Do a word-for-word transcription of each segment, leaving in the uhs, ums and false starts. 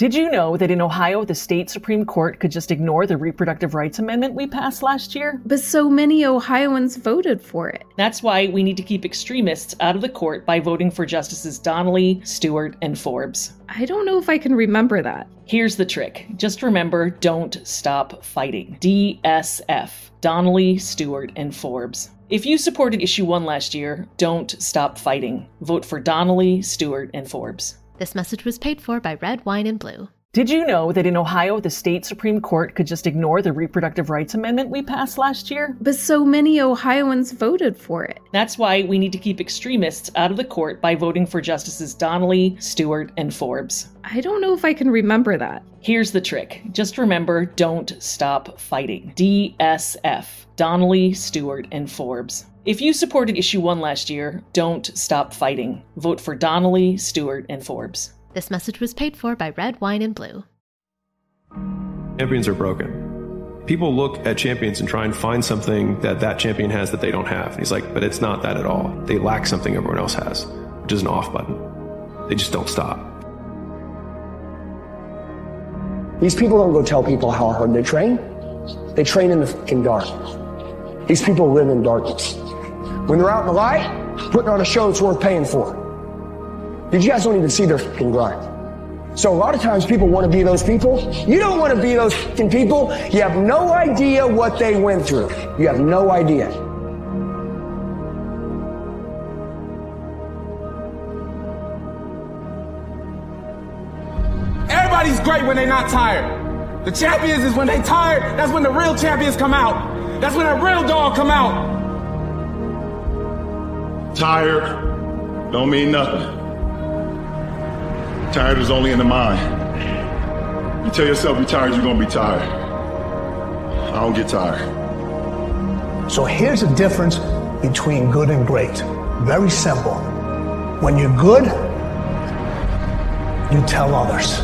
Did you know that in Ohio, the state Supreme Court could just ignore the reproductive rights amendment we passed last year? But so many Ohioans voted for it. That's why we need to keep extremists out of the court by voting for Justices Donnelly, Stewart, and Forbes. I don't know if I can remember that. Here's the trick. Just remember, don't stop fighting. D S F. Donnelly, Stewart, and Forbes. If you supported issue one last year, don't stop fighting. Vote for Donnelly, Stewart, and Forbes. This message was paid for by Red Wine and Blue. Did you know that in Ohio, the state Supreme Court could just ignore the reproductive rights amendment we passed last year? But so many Ohioans voted for it. That's why we need to keep extremists out of the court by voting for Justices Donnelly, Stewart, and Forbes. I don't know if I can remember that. Here's the trick. Just remember, don't stop fighting. D S F. Donnelly, Stewart, and Forbes. If you supported issue one last year, don't stop fighting. Vote for Donnelly, Stewart, and Forbes. This message was paid for by Red Wine and Blue. Champions are broken. People look at champions and try and find something that that champion has that they don't have. And he's like, but it's not that at all. They lack something everyone else has, which is an off button. They just don't stop. These people don't go tell people how hard they train. They train in the fucking dark. These people live in darkness. When they're out in the light, putting on a show that's worth paying for. You guys don't even see their fucking grind. So a lot of times people want to be those people. You don't want to be those fucking people. You have no idea what they went through. You have no idea. Everybody's great when they're not tired. The champions is when they tired. That's when the real champions come out. That's when a real dog come out. Tired don't mean nothing. Tired is only in the mind. You tell yourself you're tired, you're gonna be tired. I don't get tired. So here's the difference between good and great. Very simple. When you're good, you tell others.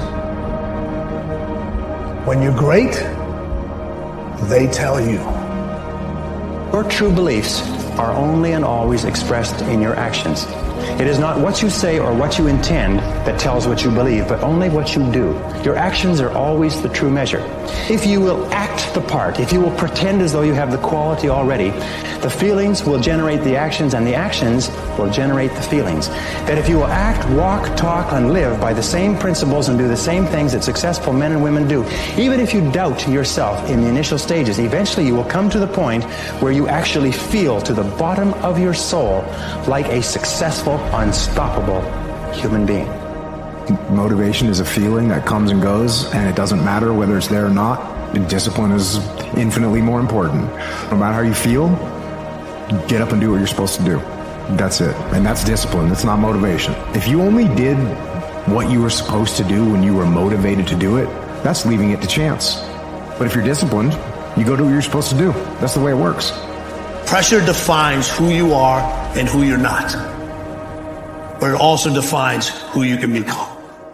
When you're great, they tell you. Your true beliefs are only and always expressed in your actions. It is not what you say or what you intend that tells what you believe, but only what you do. Your actions are always the true measure. If you will act the part, if you will pretend as though you have the quality already, the feelings will generate the actions, and the actions will generate the feelings. That if you will act, walk, talk, and live by the same principles and do the same things that successful men and women do, even if you doubt yourself in the initial stages, eventually you will come to the point where you actually feel to the bottom of your soul like a successful, unstoppable human being. Motivation is a feeling that comes and goes, and it doesn't matter whether it's there or not. And discipline is infinitely more important. No matter how you feel, get up and do what you're supposed to do. That's it. And that's discipline. That's not motivation. If you only did what you were supposed to do when you were motivated to do it, that's leaving it to chance. But if you're disciplined, you go do what you're supposed to do. That's the way it works. Pressure defines who you are and who you're not. But it also defines who you can become.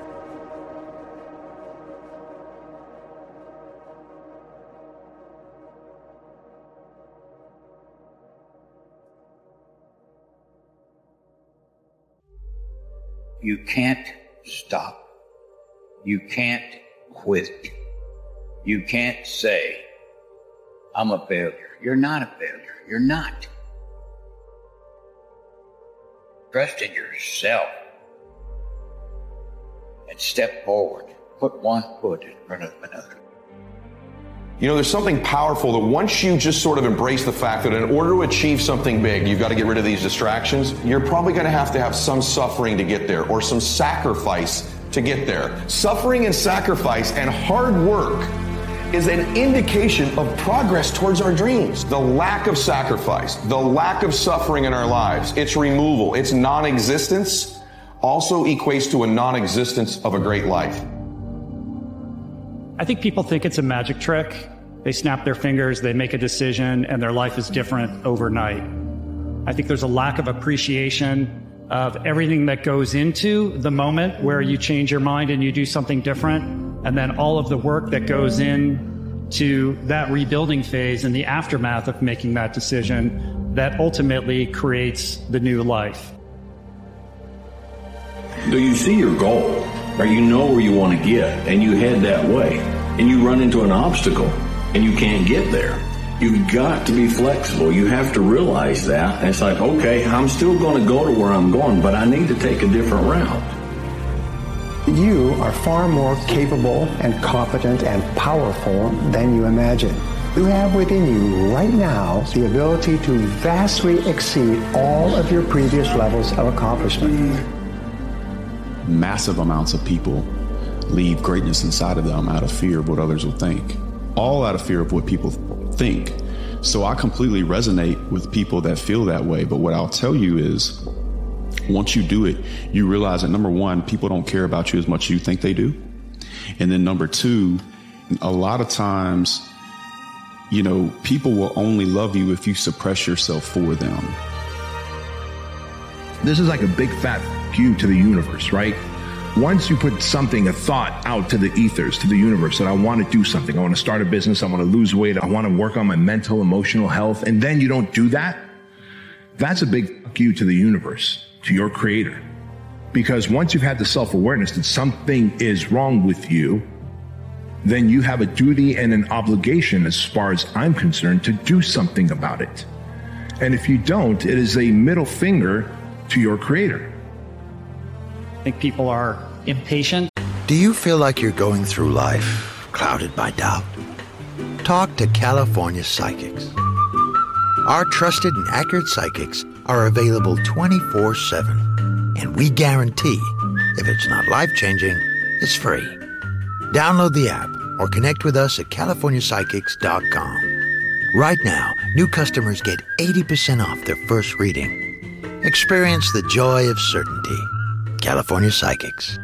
You can't stop. You can't quit. You can't say, I'm a failure. You're not a failure. You're not. Trust in yourself and step forward. Put one foot in front of another. You know, there's something powerful that once you just sort of embrace the fact that in order to achieve something big, you've got to get rid of these distractions. You're probably going to have to have some suffering to get there, or some sacrifice to get there. Suffering and sacrifice and hard work is an indication of progress towards our dreams. The lack of sacrifice, the lack of suffering in our lives, its removal, its non-existence also equates to a non-existence of a great life. I think people think it's a magic trick. They snap their fingers, they make a decision, and their life is different overnight. I think there's a lack of appreciation of everything that goes into the moment where you change your mind and you do something different, and then all of the work that goes in to that rebuilding phase and the aftermath of making that decision that ultimately creates the new life. Do you see your goal? or you know where you want to get, and you head that way, and you run into an obstacle, and you can't get there. You've got to be flexible. You have to realize that. And it's like, okay, I'm still going to go to where I'm going, but I need to take a different route. You are far more capable and competent and powerful than you imagine. You have within you right now the ability to vastly exceed all of your previous levels of accomplishment. Massive amounts of people leave greatness inside of them out of fear of what others will think. All out of fear of what people think. So I completely resonate with people that feel that way. But what I'll tell you is, once you do it, you realize that number one, people don't care about you as much as you think they do. And then number two, a lot of times, you know, people will only love you if you suppress yourself for them. This is like a big fat you to the universe, right? Once you put something, a thought out to the ethers, to the universe, that I want to do something, I want to start a business, I want to lose weight, I want to work on my mental, emotional health, and then you don't do that, that's a big fuck you to the universe, to your creator. Because once you've had the self-awareness that something is wrong with you, then you have a duty and an obligation, as far as I'm concerned, to do something about it. And if you don't, it is a middle finger to your creator. I think people are impatient. Do you feel like you're going through life clouded by doubt? Talk to California Psychics. Our trusted and accurate psychics are available twenty-four seven, and we guarantee if it's not life-changing, it's free. Download the app or connect with us at california psychics dot com. Right now, new customers get eighty percent off their first reading. Experience the joy of certainty. California Psychics.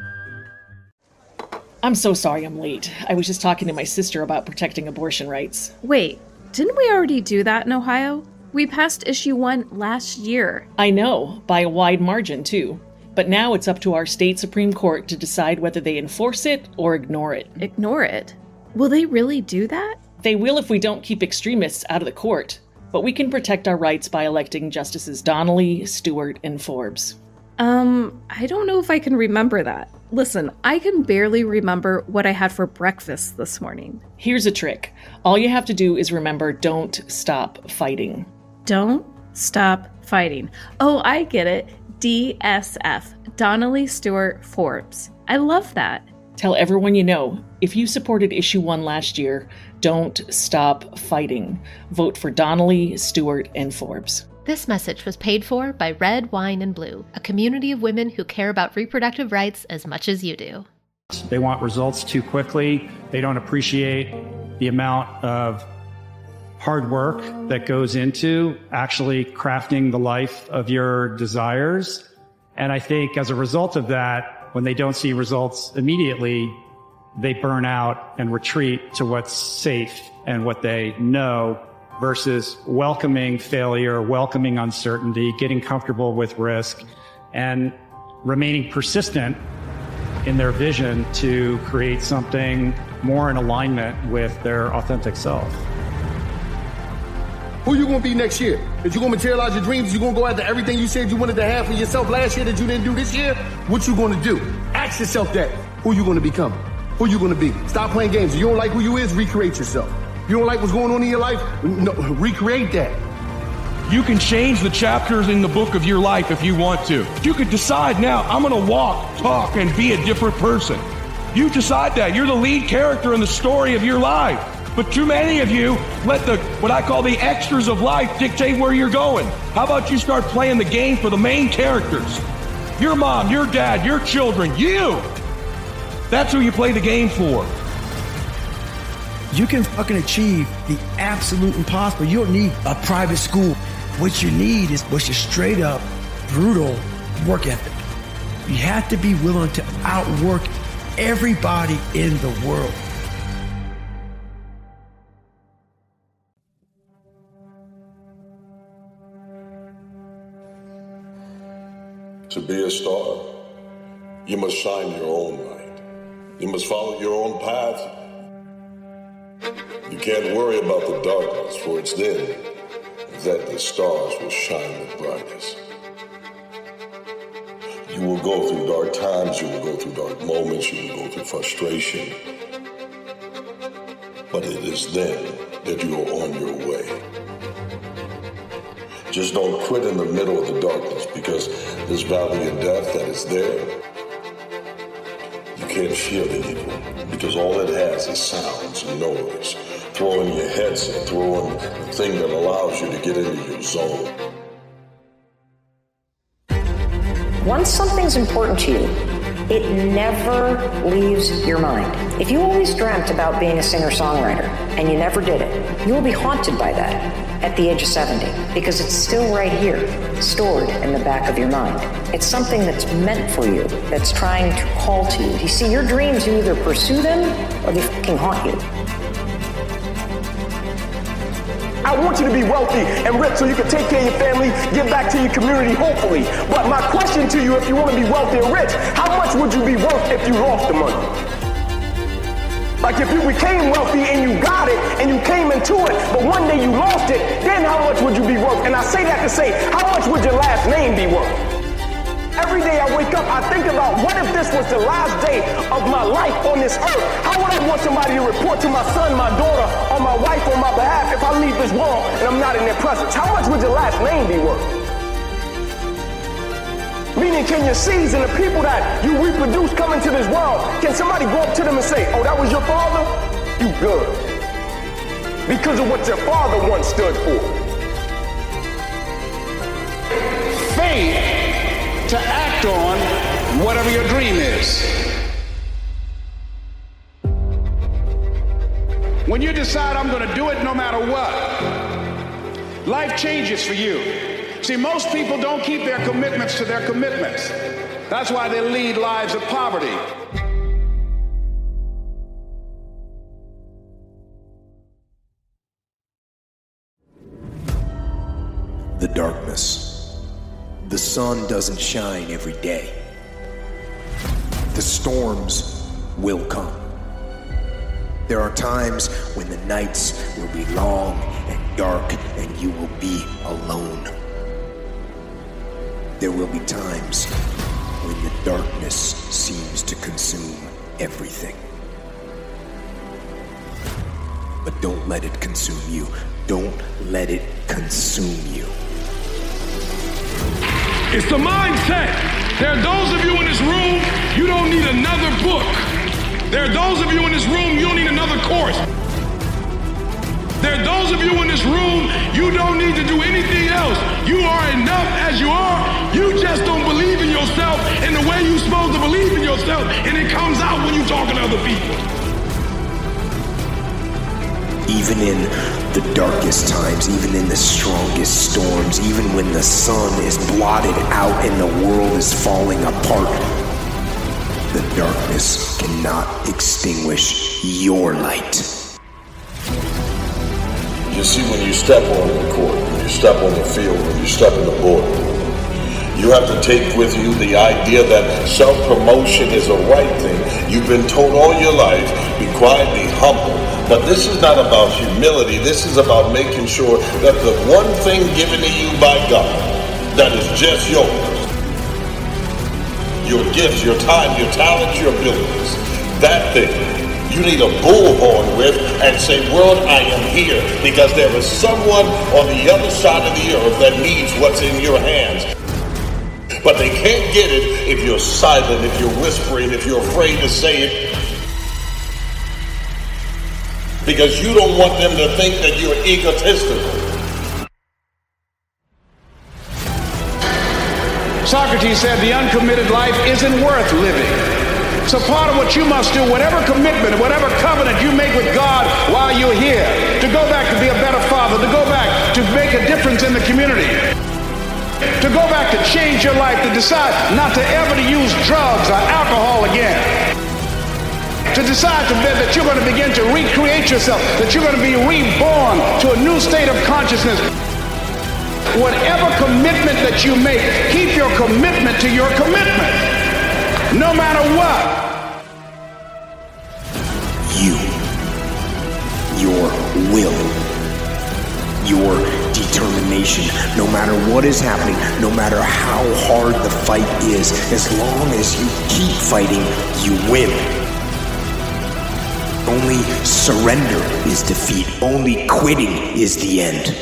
I'm so sorry I'm late. I was just talking to my sister about protecting abortion rights. Wait, didn't we already do that in Ohio? We passed issue one last year. I know, by a wide margin, too. But now it's up to our state Supreme Court to decide whether they enforce it or ignore it. Ignore it? Will they really do that? They will if we don't keep extremists out of the court. But we can protect our rights by electing Justices Donnelly, Stewart, and Forbes. Um, I don't know if I can remember that. Listen, I can barely remember what I had for breakfast this morning. Here's a trick. All you have to do is remember, don't stop fighting. Don't stop fighting. Oh, I get it. D S F. Donnelly, Stewart, Forbes. I love that. Tell everyone you know, if you supported issue one last year, don't stop fighting. Vote for Donnelly, Stewart, and Forbes. This message was paid for by Red, Wine, and Blue, a community of women who care about reproductive rights as much as you do. They want results too quickly. They don't appreciate the amount of hard work that goes into actually crafting the life of your desires. And I think as a result of that, when they don't see results immediately, they burn out and retreat to what's safe and what they know, versus welcoming failure, welcoming uncertainty, getting comfortable with risk, and remaining persistent in their vision to create something more in alignment with their authentic self. Who you gonna be next year? If you gonna materialize your dreams, you gonna go after everything you said you wanted to have for yourself last year that you didn't do this year? What you gonna do? Ask yourself that. Who you gonna become? Who you gonna be? Stop playing games. If you don't like who you is, recreate yourself. You don't like what's going on in your life? No, recreate that. You can change the chapters in the book of your life if you want to. You could decide now, I'm going to walk, talk, and be a different person. You decide that. You're the lead character in the story of your life. But too many of you let the, what I call the extras of life dictate where you're going. How about you start playing the game for the main characters? Your mom, your dad, your children, you. That's who you play the game for. You can fucking achieve the absolute impossible. You don't need a private school. What you need is what's just straight up, brutal work ethic. You have to be willing to outwork everybody in the world. To be a star, you must shine your own light. You must follow your own path. You can't worry about the darkness, for it's then that the stars will shine the brightest. You You will go through dark times, you will go through dark moments, you will go through frustration. But it is then that you are on your way. Just don't quit in the middle of the darkness, because this valley of death that is there, you can't fear the evil, because all it has is sounds and noise. Throw in your headset, throw in the thing that allows you to get into your zone. Once something's important to you, it never leaves your mind. If you always dreamt about being a singer-songwriter and you never did it, you will be haunted by that at the age of seventy, because it's still right here, stored in the back of your mind. It's something that's meant for you, that's trying to call to you. You see, your dreams, you either pursue them or they fucking haunt you. I want you to be wealthy and rich so you can take care of your family, give back to your community, hopefully. But my question to you, if you want to be wealthy and rich, how much would you be worth if you lost the money? Like if you became wealthy and you got it and you came into it, but one day you lost it, then how much would you be worth? And I say that to say, how much would your last name be worth? Every day I wake up, I think about, what if this was the last day of my life on this earth? How would I want somebody to report to my son, my daughter, or my wife on my behalf if I leave this world and I'm not in their presence? How much would your last name be worth? Meaning, can your seeds and the people that you reproduce come into this world, can somebody go up to them and say, oh, that was your father? You good. Because of what your father once stood for. Faith to act on whatever your dream is. When you decide I'm going to do it no matter what, life changes for you. See, most people don't keep their commitments to their commitments. That's why they lead lives of poverty. The darkness. The sun doesn't shine every day. The storms will come. There are times when the nights will be long and dark and you will be alone. There will be times when the darkness seems to consume everything. But don't let it consume you. Don't let it consume you. It's the mindset. There are those of you in this room, you don't need another book. There are those of you in this room, you don't need another course. There are those of you in this room, you don't need to do anything else. You are enough as you are. You just don't believe in yourself in the way you're supposed to believe in yourself, and it comes out when you're talking to other people. Even in the darkest times, even in the strongest storms, even when the sun is blotted out and the world is falling apart, the darkness cannot extinguish your light. You see, when you step on the court, when you step on the field, when you step in the boardroom, you have to take with you the idea that self-promotion is a right thing. You've been told all your life, be quiet, be humble. But this is not about humility. This is about making sure that the one thing given to you by God that is just yours, your gifts, your time, your talents, your abilities, that thing you need a bullhorn with and say, world, I am here because there is someone on the other side of the earth that needs what's in your hands. But they can't get it if you're silent, if you're whispering, if you're afraid to say it. Because you don't want them to think that you're egotistical. Socrates said the uncommitted life isn't worth living. So part of what you must do, whatever commitment, whatever covenant you make with God while you're here, to go back to be a better father, to go back to make a difference in the community, to go back to change your life, to decide not to ever to use drugs or alcohol again, to decide to be, that you're going to begin to recreate yourself, that you're going to be reborn to a new state of consciousness. Whatever commitment that you make, keep your commitment to your commitment, no matter what. You, your will, your determination, determination. No matter what is happening, no matter how hard the fight is, as long as you keep fighting, you win. Only surrender is defeat. Only quitting is the end.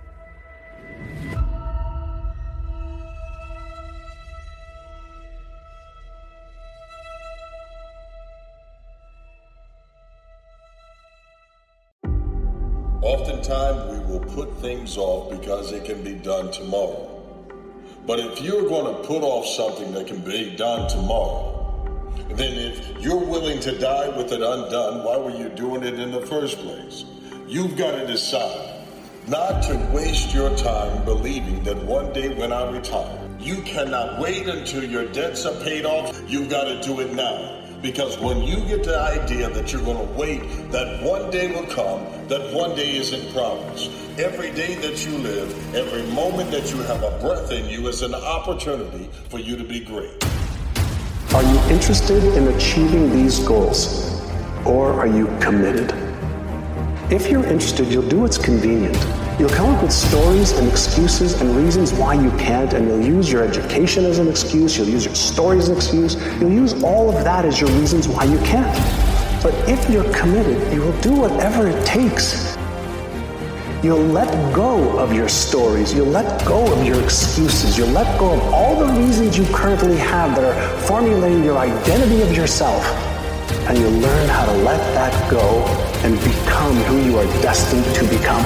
Oftentimes we will put things off because it can be done tomorrow. But if you're going to put off something that can be done tomorrow, then if you're willing to die with it undone, why were you doing it in the first place? You've got to decide not to waste your time believing that one day when I retire, you cannot wait until your debts are paid off. You've got to do it now. Because when you get the idea that you're going to wait, that one day will come, that one day isn't promised. Every day that you live, every moment that you have a breath in you is an opportunity for you to be great. Are you interested in achieving these goals, or are you committed? If you're interested, you'll do what's convenient. You'll come up with stories and excuses and reasons why you can't, and you'll use your education as an excuse, you'll use your stories as an excuse, you'll use all of that as your reasons why you can't. But if you're committed, you will do whatever it takes. You'll let go of your stories, you'll let go of your excuses, you'll let go of all the reasons you currently have that are formulating your identity of yourself, and you'll learn how to let that go and become who you are destined to become.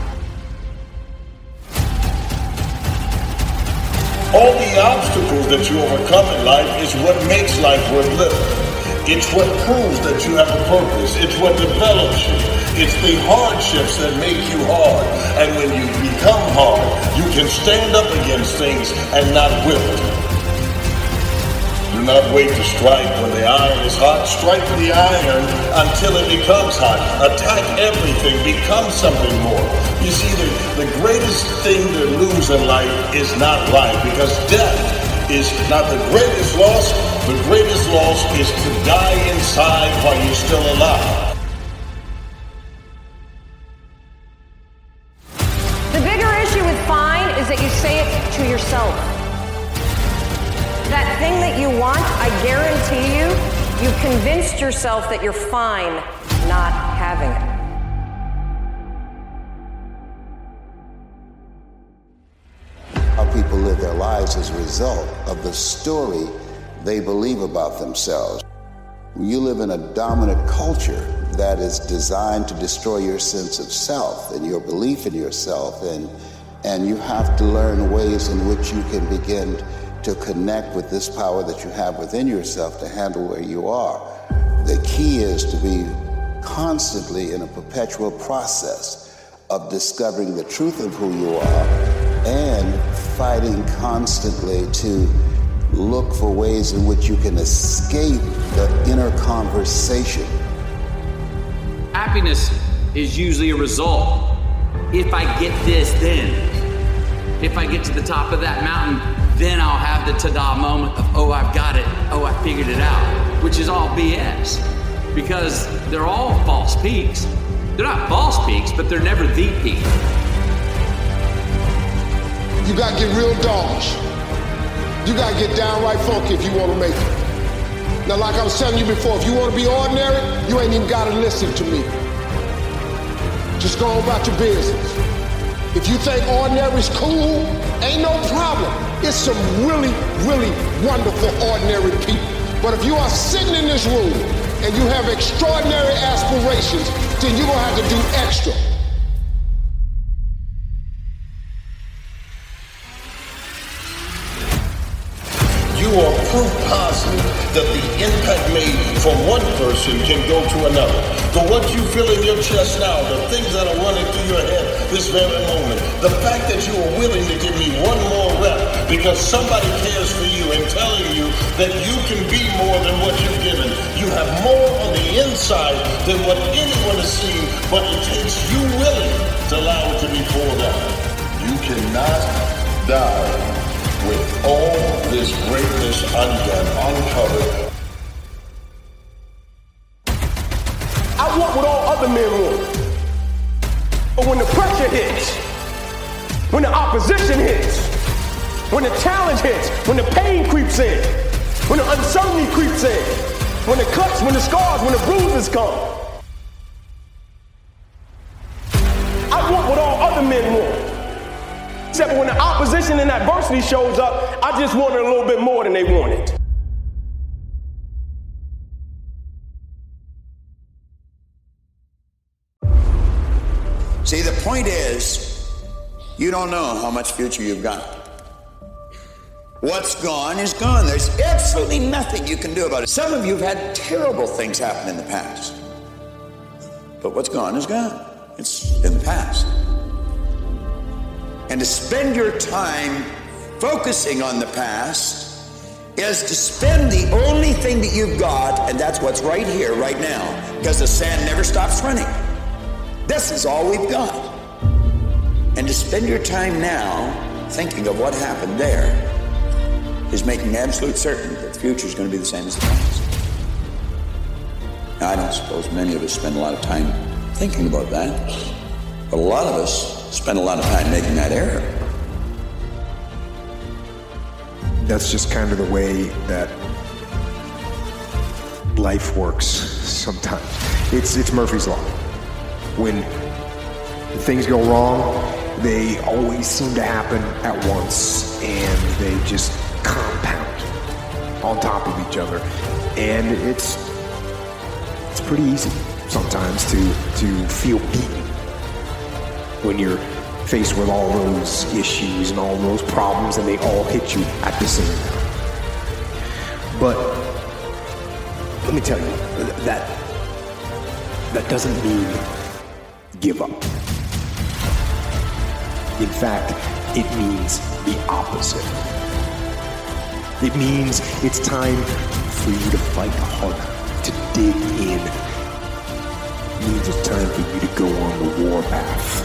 All the obstacles that you overcome in life is what makes life worth living. It's what proves that you have a purpose. It's what develops you. It's the hardships that make you hard. And when you become hard, you can stand up against things and not wilt. Do not wait to strike when the iron is hot. Strike the iron until it becomes hot. Attack everything. Become something more. You see, the, the greatest thing to lose in life is not life, because death is not the greatest loss. The greatest loss is to die inside while you're still alive. The bigger issue with fine is that you say it to yourself. That thing that you want, I guarantee you, you convinced yourself that you're fine not having it. How people live their lives as a result of the story they believe about themselves. When you live in a dominant culture that is designed to destroy your sense of self and your belief in yourself, and and you have to learn ways in which you can begin to connect with this power that you have within yourself to handle where you are. The key is to be constantly in a perpetual process of discovering the truth of who you are and fighting constantly to look for ways in which you can escape the inner conversation. Happiness is usually a result. If I get this, then. If I get to the top of that mountain, then I'll have the ta-da moment of, oh, I've got it. Oh, I figured it out, which is all B S, because they're all false peaks. They're not false peaks, but they're never the peak. You gotta get real dogs. You gotta get downright funky if you wanna make it. Now, like I was telling you before, if you wanna be ordinary, you ain't even gotta listen to me. Just go on about your business. If you think ordinary's cool, ain't no problem. It's some really, really wonderful ordinary people. But if you are sitting in this room and you have extraordinary aspirations, then you're gonna have to do extra. You are proof positive that the impact made from one person can go to another. The what you feel in your chest now, the things that are running through your head this very moment, the fact that you are willing to give me one more rep because somebody cares for you and telling you that you can be more than what you've given. You have more on the inside than what anyone has seen, but it takes you willing to allow it to be poured out. You cannot die with all this greatness undone, uncovered. I want what all other men want. But when the pressure hits, when the opposition hits, when the challenge hits, when the pain creeps in, when the uncertainty creeps in, when the cuts, when the scars, when the bruises come. I want what all other men want. Except when the opposition and adversity shows up, I just wanted a little bit more than they wanted. See, the point is, you don't know how much future you've got. What's gone is gone. There's absolutely nothing you can do about it. Some of you have had terrible things happen in the past. But what's gone is gone. It's in the past. And to spend your time focusing on the past is to spend the only thing that you've got, and that's what's right here, right now, because the sand never stops running. This is all we've got. And to spend your time now thinking of what happened there is making absolute certain that the future is going to be the same as the past. Now, I don't suppose many of us spend a lot of time thinking about that, but a lot of us spend a lot of time making that error. That's just kind of the way that life works sometimes. It's, it's Murphy's Law. When things go wrong, they always seem to happen at once, and they just compound on top of each other. And it's it's pretty easy sometimes to to feel beaten when you're faced with all those issues and all those problems, and they all hit you at the same time. But let me tell you, that that doesn't mean give up. In fact, it means the opposite. It means it's time for you to fight harder, to dig in. It means it's time for you to go on the war path.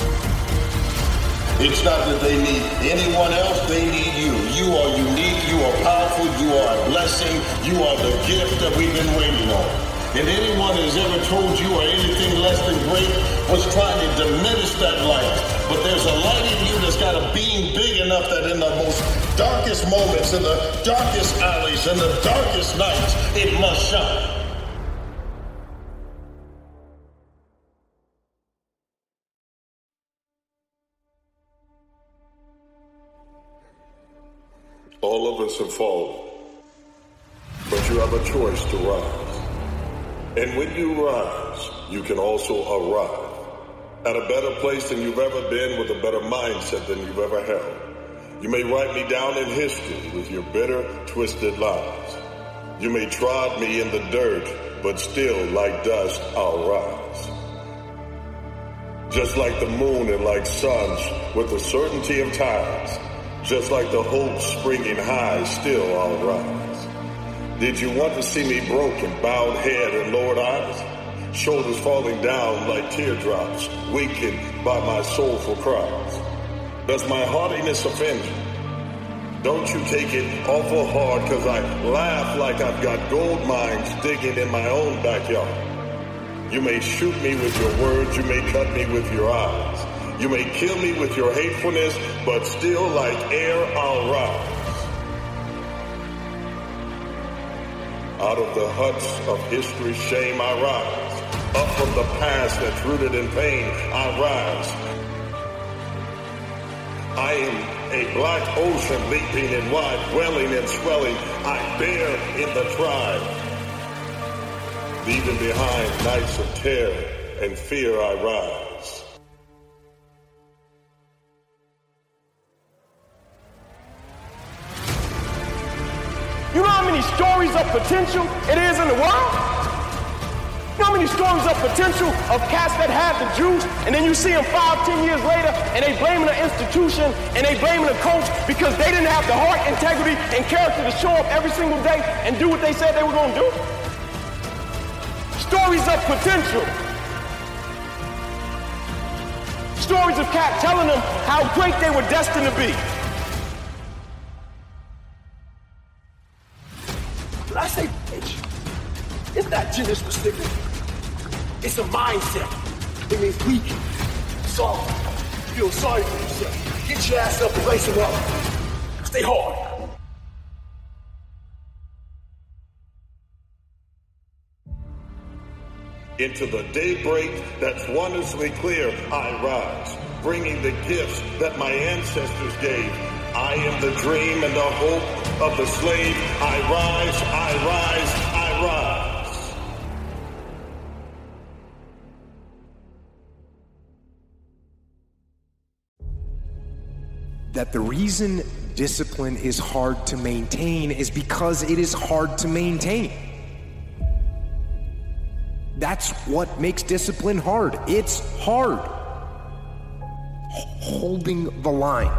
It's not that they need anyone else, they need you. You are unique, you are powerful, you are a blessing, you are the gift that we've been waiting on. And anyone who's ever told you or anything less than great was trying to diminish that light. But there's a light in you that's got a beam big enough that in the most darkest moments, in the darkest alleys, in the darkest nights, it must shine. All of us have fallen, but you have a choice to rise. And when you rise, you can also arrive at a better place than you've ever been, with a better mindset than you've ever held. You may write me down in history with your bitter, twisted lies. You may trod me in the dirt, but still, like dust, I'll rise. Just like the moon and like suns, with the certainty of tides, just like the hope springing high, still I'll rise. Did you want to see me broken, bowed head and lowered eyes? Shoulders falling down like teardrops, weakened by my soulful cries. Does my haughtiness offend you? Don't you take it awful hard, cause I laugh like I've got gold mines digging in my own backyard. You may shoot me with your words, you may cut me with your eyes. You may kill me with your hatefulness, but still like air I'll rise. Out of the huts of history's shame I rise. Up from the past that's rooted in pain I rise. I am a black ocean leaping and wide, welling and swelling. I bear in the tribe. Leaving behind nights of terror and fear I rise. You know how many stories of potential it is in the world? You know how many stories of potential of cats that had the juice, and then you see them five, ten years later, and they blaming the institution, and they blaming the coach because they didn't have the heart, integrity, and character to show up every single day and do what they said they were going to do? Stories of potential. Stories of cats telling them how great they were destined to be. When I say bitch, it's not gender specific. It's a mindset. It means weak, soft, feel sorry for yourself. Get your ass up and lace them up. Stay hard. Into the daybreak that's wondrously clear, I rise, bringing the gifts that my ancestors gave. I am the dream and the hope of the slave. I rise, I rise, I rise. That the reason discipline is hard to maintain is because it is hard to maintain. That's what makes discipline hard. It's hard. Holding the line.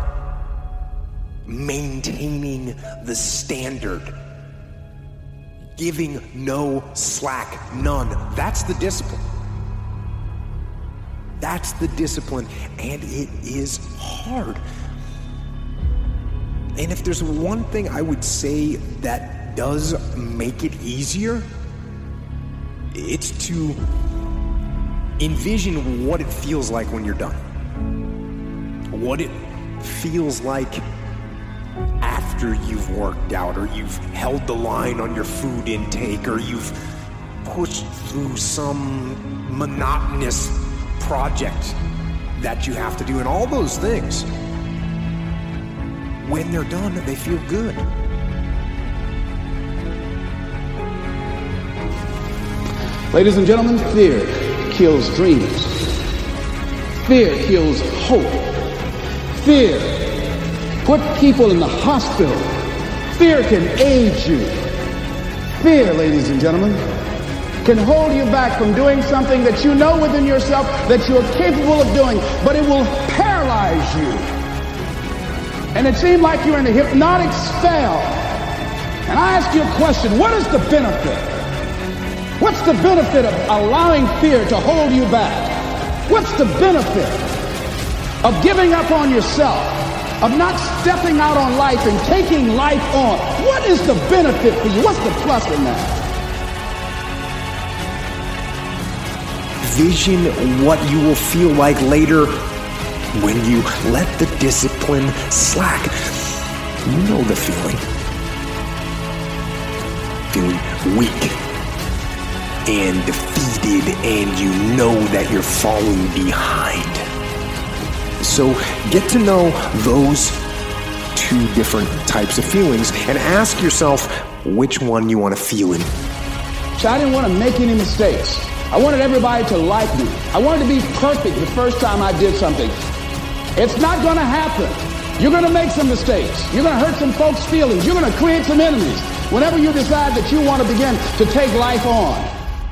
Maintaining the standard. Giving no slack, none. That's the discipline. That's the discipline, and it is hard. And if there's one thing I would say that does make it easier, it's to envision what it feels like when you're done. What it feels like after you've worked out, or you've held the line on your food intake, or you've pushed through some monotonous project that you have to do, and all those things. When they're done, they feel good. Ladies and gentlemen, fear kills dreams. Fear kills hope. Fear put people in the hospital. Fear can age you. Fear, ladies and gentlemen, can hold you back from doing something that you know within yourself that you are capable of doing, but it will paralyze you. And it seemed like you're in a hypnotic spell. And I ask you a question, what is the benefit? What's the benefit of allowing fear to hold you back? What's the benefit of giving up on yourself, of not stepping out on life and taking life on? What is the benefit for you? What's the plus in that? Vision what you will feel like later when you let the discipline slack. You know the feeling. Feeling weak and defeated, and you know that you're falling behind. So get to know those two different types of feelings and ask yourself which one you want to feel in. So I didn't want to make any mistakes. I wanted everybody to like me. I wanted to be perfect the first time I did something. It's not going to happen. You're going to make some mistakes. You're going to hurt some folks' feelings. You're going to create some enemies whenever you decide that you want to begin to take life on.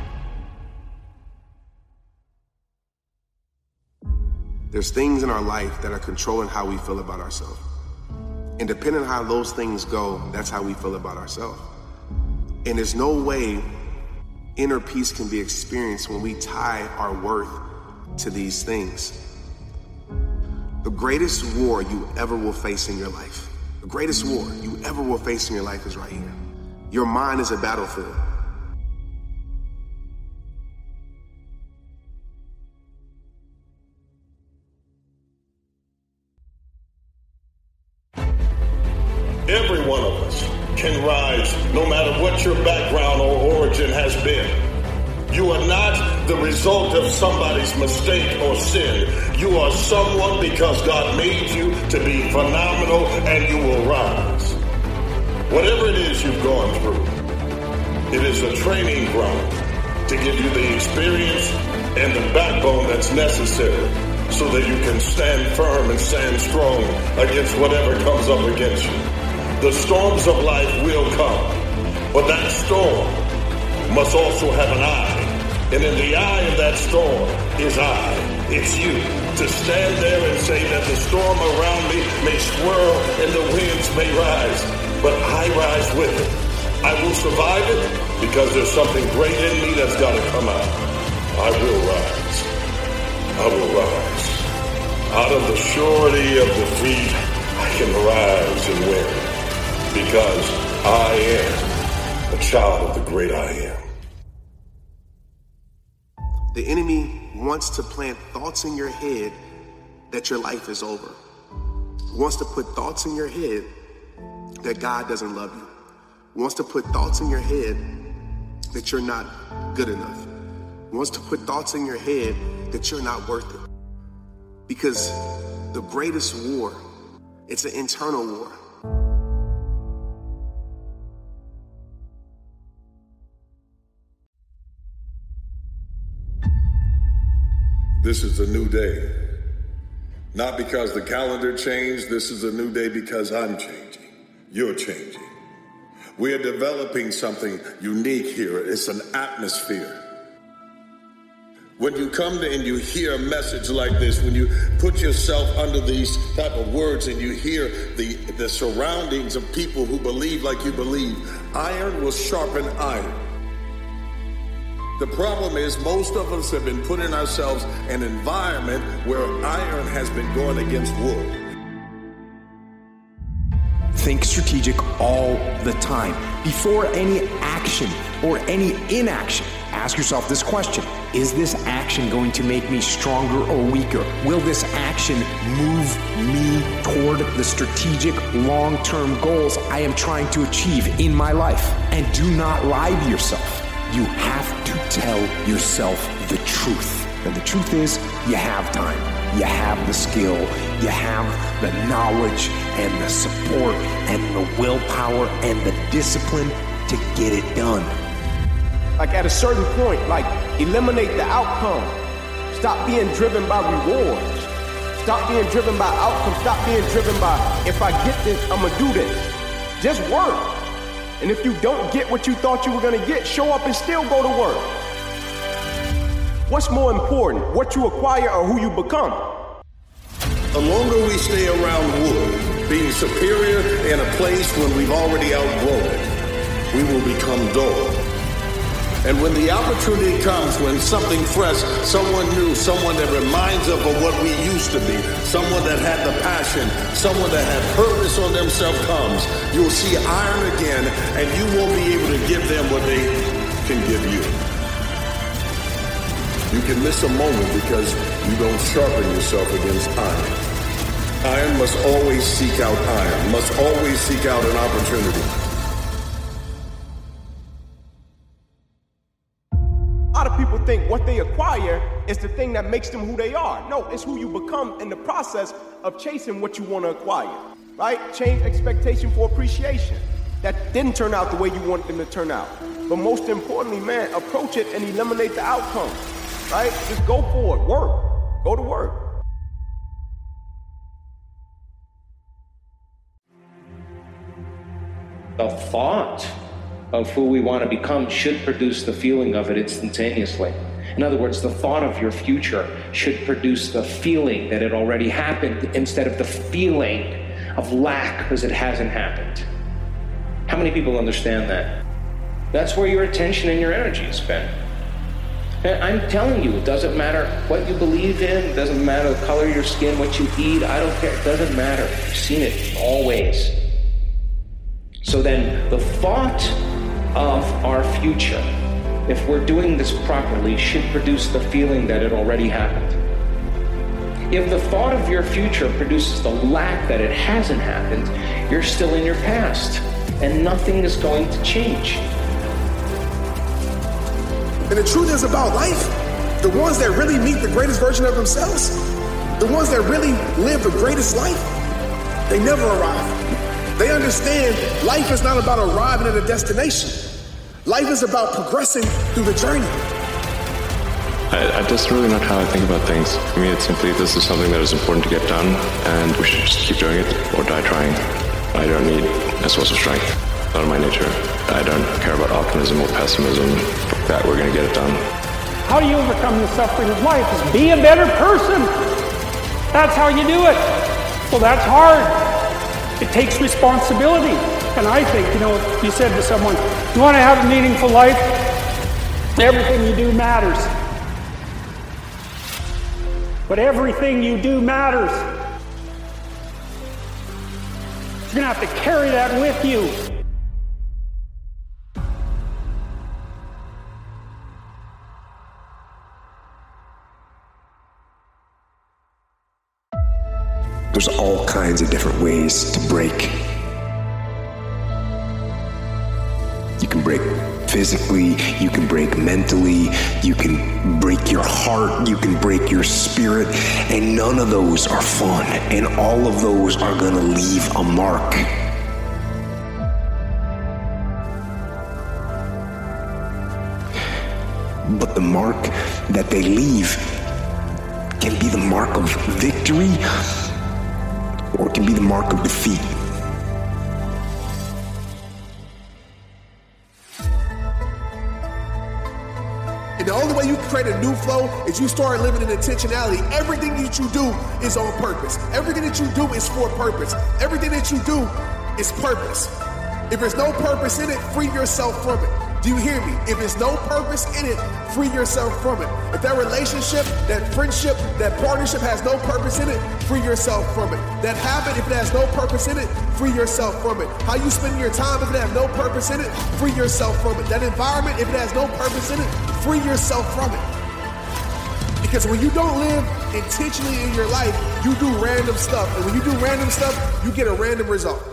There's things in our life that are controlling how we feel about ourselves. And depending on how those things go, that's how we feel about ourselves. And there's no way inner peace can be experienced when we tie our worth to these things. The greatest war you ever will face in your life, the greatest war you ever will face in your life is right here. Your mind is a battlefield. Every one of us can rise no matter what your background or origin has been. You are not the result of somebody's mistake or sin. You are someone because God made you to be phenomenal, and you will rise. Whatever it is you've gone through, it is a training ground to give you the experience and the backbone that's necessary so that you can stand firm and stand strong against whatever comes up against you. The storms of life will come, but that storm must also have an eye. And in the eye of that storm is I. It's you. To stand there and say that the storm around me may swirl and the winds may rise, but I rise with it. I will survive it because there's something great in me that's got to come out. I will rise. I will rise. Out of the surety of defeat, I can rise and win. Because I am a child of the great I am. The enemy wants to plant thoughts in your head that your life is over. wants to put thoughts in your head that God doesn't love you, wants to put thoughts in your head that you're not good enough, wants to put thoughts in your head that you're not worth it. Because the greatest war, it's an internal war. This is a new day. Not because the calendar changed, this is a new day because I'm changing. You're changing. We are developing something unique here. It's an atmosphere. When you come to and you hear a message like this, when you put yourself under these type of words and you hear the, the surroundings of people who believe like you believe, iron will sharpen iron. The problem is most of us have been putting ourselves in an environment where iron has been going against wood. Think strategic all the time. Before any action or any inaction, ask yourself this question. Is this action going to make me stronger or weaker? Will this action move me toward the strategic long-term goals I am trying to achieve in my life? And do not lie to yourself. You have to tell yourself the truth. And the truth is, you have time. You have the skill. You have the knowledge and the support and the willpower and the discipline to get it done. Like at a certain point, like eliminate the outcome. Stop being driven by rewards. Stop being driven by outcomes. Stop being driven by, if I get this, I'm gonna do this. Just work. And if you don't get what you thought you were gonna get, show up and still go to work. What's more important, what you acquire or who you become? The longer we stay around wood, being superior in a place when we've already outgrown it, we will become dull. And when the opportunity comes, when something fresh, someone new, someone that reminds us of what we used to be, someone that had the passion, someone that had purpose on themselves comes, you'll see iron again, and you won't be able to give them what they can give you. You can miss a moment because you don't sharpen yourself against iron. Iron must always seek out iron, must always seek out an opportunity. A lot of people think what they acquire is the thing that makes them who they are. No, it's who you become in the process of chasing what you want to acquire, right? Change expectation for appreciation. That didn't turn out the way you wanted them to turn out. But most importantly, man, approach it and eliminate the outcome, right? Just go for it, work, go to work. The thought of who we want to become should produce the feeling of it instantaneously. In other words, the thought of your future should produce the feeling that it already happened instead of the feeling of lack because it hasn't happened. How many people understand that? That's where your attention and your energy is spent. And I'm telling you, it doesn't matter what you believe in, it doesn't matter the color of your skin, what you eat, I don't care, it doesn't matter. I've seen it always. So then the thought of our future, if we're doing this properly, should produce the feeling that it already happened. If the thought of your future produces the lack that it hasn't happened, you're still in your past, and nothing is going to change. And the truth is about life, the ones that really meet the greatest version of themselves, the ones that really live the greatest life, they never arrive. They understand life is not about arriving at a destination. Life is about progressing through the journey. I, I just really not how I think about things. For me, it's simply this is something that is important to get done, and we should just keep doing it or die trying. I don't need a source of strength. Not in my nature. I don't care about optimism or pessimism. That we're going to get it done. How do you overcome the suffering of life? Is be a better person. That's how you do it. Well, that's hard. It takes responsibility. And I think, you know, if you said to someone, you want to have a meaningful life? Everything you do matters. But everything you do matters. You're going to have to carry that with you. There's all kinds of different ways to break. You can break physically, you can break mentally, you can break your heart, you can break your spirit, and none of those are fun, and all of those are gonna leave a mark. But the mark that they leave can be the mark of victory, or it can be the mark of defeat. And the only way you can create a new flow is you start living in intentionality. Everything that you do is on purpose. Everything that you do is for purpose. Everything that you do is purpose. If there's no purpose in it, free yourself from it. Do you hear me? If there's no purpose in it, free yourself from it. If that relationship, that friendship, that partnership has no purpose in it, free yourself from it. That habit, if it has no purpose in it, free yourself from it. How you spend your time, if it has no purpose in it, free yourself from it. That environment, if it has no purpose in it, free yourself from it. Because when you don't live intentionally in your life, you do random stuff. And when you do random stuff, you get a random result.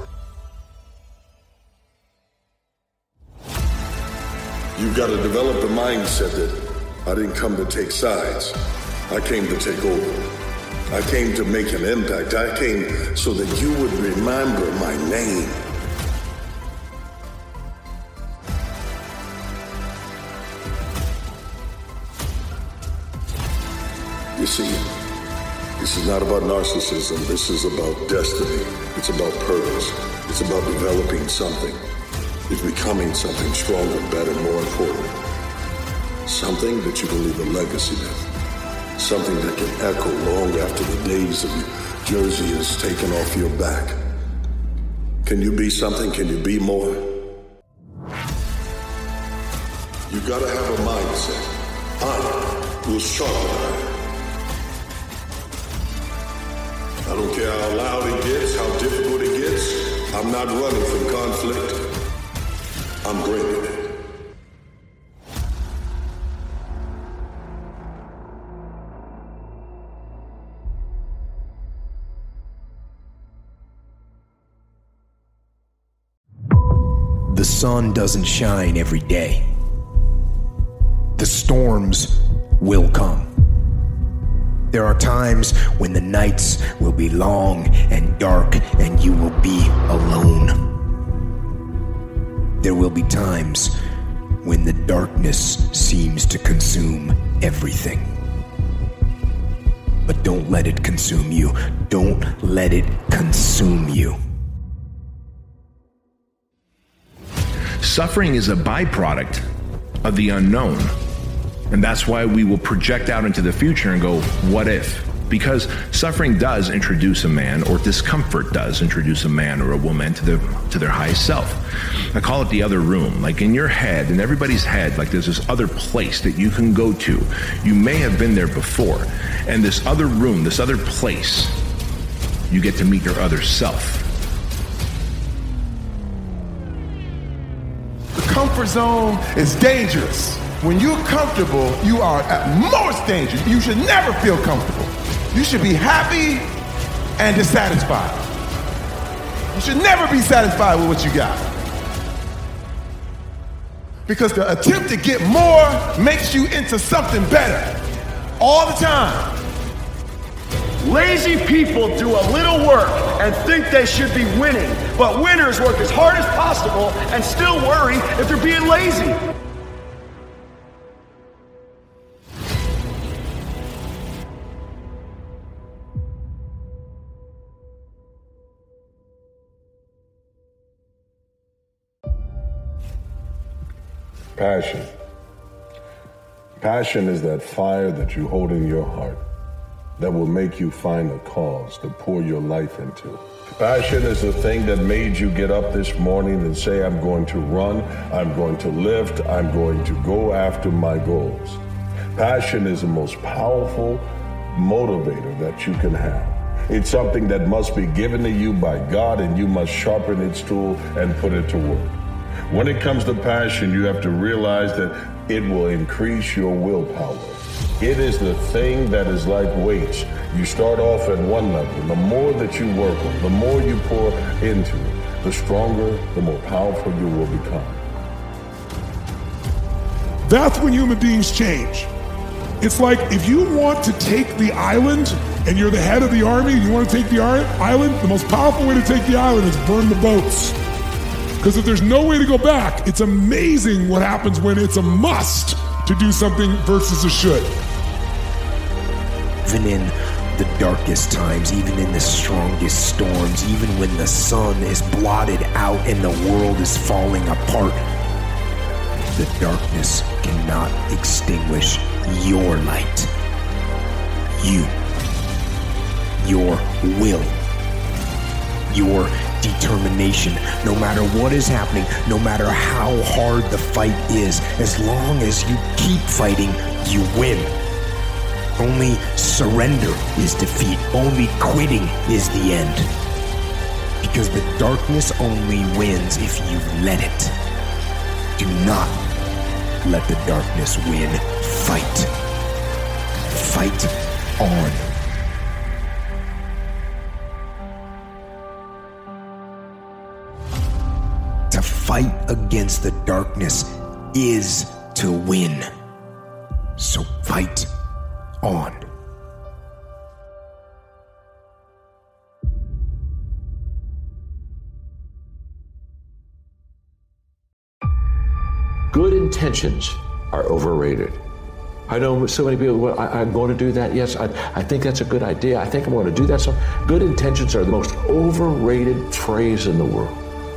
You've got to develop the mindset that I didn't come to take sides. I came to take over. I came to make an impact. I came so that you would remember my name. You see, this is not about narcissism. This is about destiny. It's about purpose. It's about developing something. It's becoming something stronger, better, more important. Something that you can leave a legacy with. Something that can echo long after the days of your jersey is taken off your back. Can you be something? Can you be more? You gotta have a mindset. Iron will sharpen iron. I don't care how loud it gets, how difficult it gets. I'm not running from conflict. I'm bringing it. The sun doesn't shine every day. The storms will come. There are times when the nights will be long and dark and you will be alone. There will be times when the darkness seems to consume everything. But don't let it consume you. Don't let it consume you. Suffering is a byproduct of the unknown. And that's why we will project out into the future and go, what if? Because suffering does introduce a man, or discomfort does introduce a man or a woman to their, to their highest self. I call it the other room. Like in your head, in everybody's head, like there's this other place that you can go to. You may have been there before. And this other room, this other place, you get to meet your other self. The comfort zone is dangerous. When you're comfortable, you are at most dangerous. You should never feel comfortable. You should be happy and dissatisfied. You should never be satisfied with what you got. Because the attempt to get more makes you into something better all the time. Lazy people do a little work and think they should be winning, but winners work as hard as possible and still worry if they're being lazy. Passion. Passion is that fire that you hold in your heart that will make you find a cause to pour your life into. Passion is the thing that made you get up this morning and say, I'm going to run, I'm going to lift, I'm going to go after my goals. Passion is the most powerful motivator that you can have. It's something that must be given to you by God, and you must sharpen its tool and put it to work. When it comes to passion, you have to realize that it will increase your willpower. It is the thing that is like weights. You start off at one level. The more that you work on, the more you pour into it, the stronger, the more powerful you will become. That's when human beings change. It's like if you want to take the island and you're the head of the army and you want to take the island, the most powerful way to take the island is burn the boats. Because if there's no way to go back, it's amazing what happens when it's a must to do something versus a should. Even in the darkest times, even in the strongest storms, even when the sun is blotted out and the world is falling apart, the darkness cannot extinguish your light. You, your will, your determination, no matter what is happening, no matter how hard the fight is, as long as you keep fighting, you win. Only surrender is defeat. Only quitting is the end. Because the darkness only wins if you let it. Do not let the darkness win. Fight. Fight on. To fight against the darkness is to win. So fight on. Good intentions are overrated. I know so many people, well, I, I'm going to do that. Yes, I, I think that's a good idea. I think I'm going to do that. So good intentions are the most overrated phrase in the world.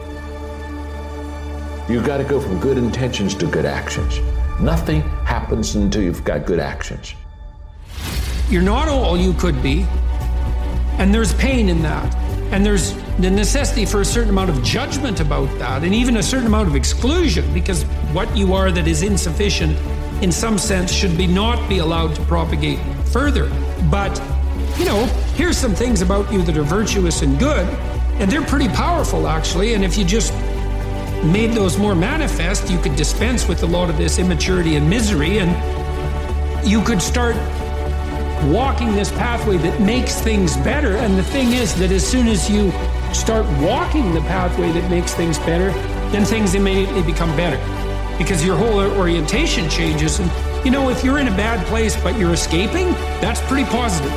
You've got to go from good intentions to good actions. Nothing happens until you've got good actions. You're not all you could be, and there's pain in that. And there's the necessity for a certain amount of judgment about that, and even a certain amount of exclusion, because what you are that is insufficient, in some sense, should be not be allowed to propagate further. But, you know, here's some things about you that are virtuous and good, and they're pretty powerful, actually, and if you just made those more manifest, you could dispense with a lot of this immaturity and misery, and you could start walking this pathway that makes things better. And the thing is that as soon as you start walking the pathway that makes things better, then things immediately become better, because your whole orientation changes. And you know, if you're in a bad place but you're escaping, that's pretty positive.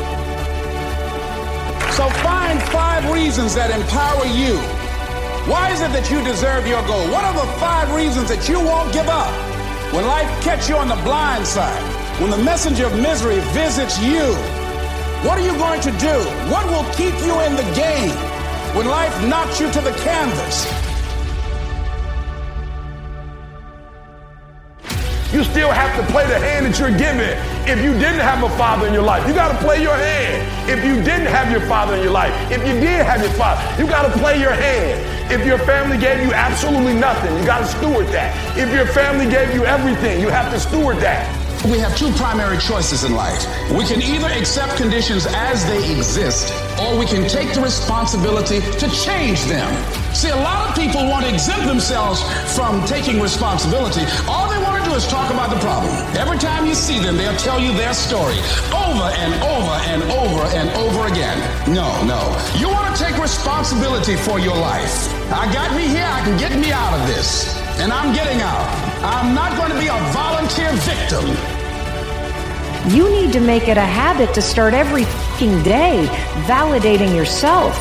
So find five reasons that empower you. Why is it that you deserve your goal? What are the five reasons that you won't give up when life catches you on the blind side? When the messenger of misery visits you, what are you going to do? What will keep you in the game when life knocks you to the canvas? You still have to play the hand that you're given. If you didn't have a father in your life, you got to play your hand. If you didn't have your father in your life, if you did have your father, you got to play your hand. If your family gave you absolutely nothing, you got to steward that. If your family gave you everything, you have to steward that. We have two primary choices in life. We can either accept conditions as they exist, or we can take the responsibility to change them. See, a lot of people want to exempt themselves from taking responsibility. All they want to do is talk about the problem. Every time you see them, they'll tell you their story over and over and over and over again. No, no. You want to take responsibility for your life. I got me here, I can get me out of this. And I'm getting out. I'm not going to be a volunteer victim. You need to make it a habit to start every fucking day validating yourself.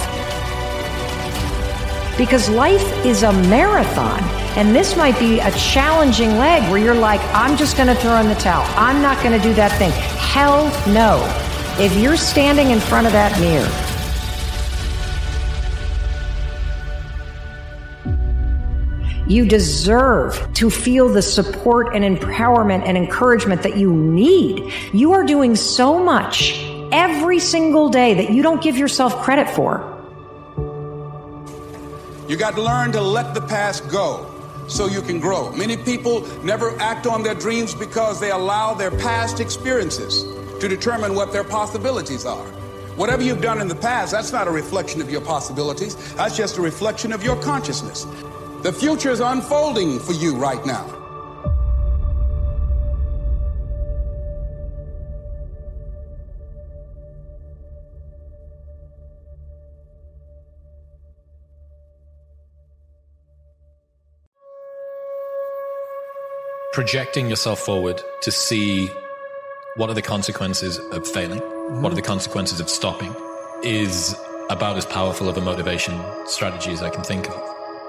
Because life is a marathon, and this might be a challenging leg where you're like, I'm just going to throw in the towel. I'm not going to do that thing. Hell no. If you're standing in front of that mirror, you deserve to feel the support and empowerment and encouragement that you need. You are doing so much every single day that you don't give yourself credit for. You got to learn to let the past go so you can grow. Many people never act on their dreams because they allow their past experiences to determine what their possibilities are. Whatever you've done in the past, that's not a reflection of your possibilities. That's just a reflection of your consciousness. The future is unfolding for you right now. projecting yourself forward to see what are the consequences of failing, mm-hmm. what are the consequences of stopping, is about as powerful of a motivation strategy as I can think of.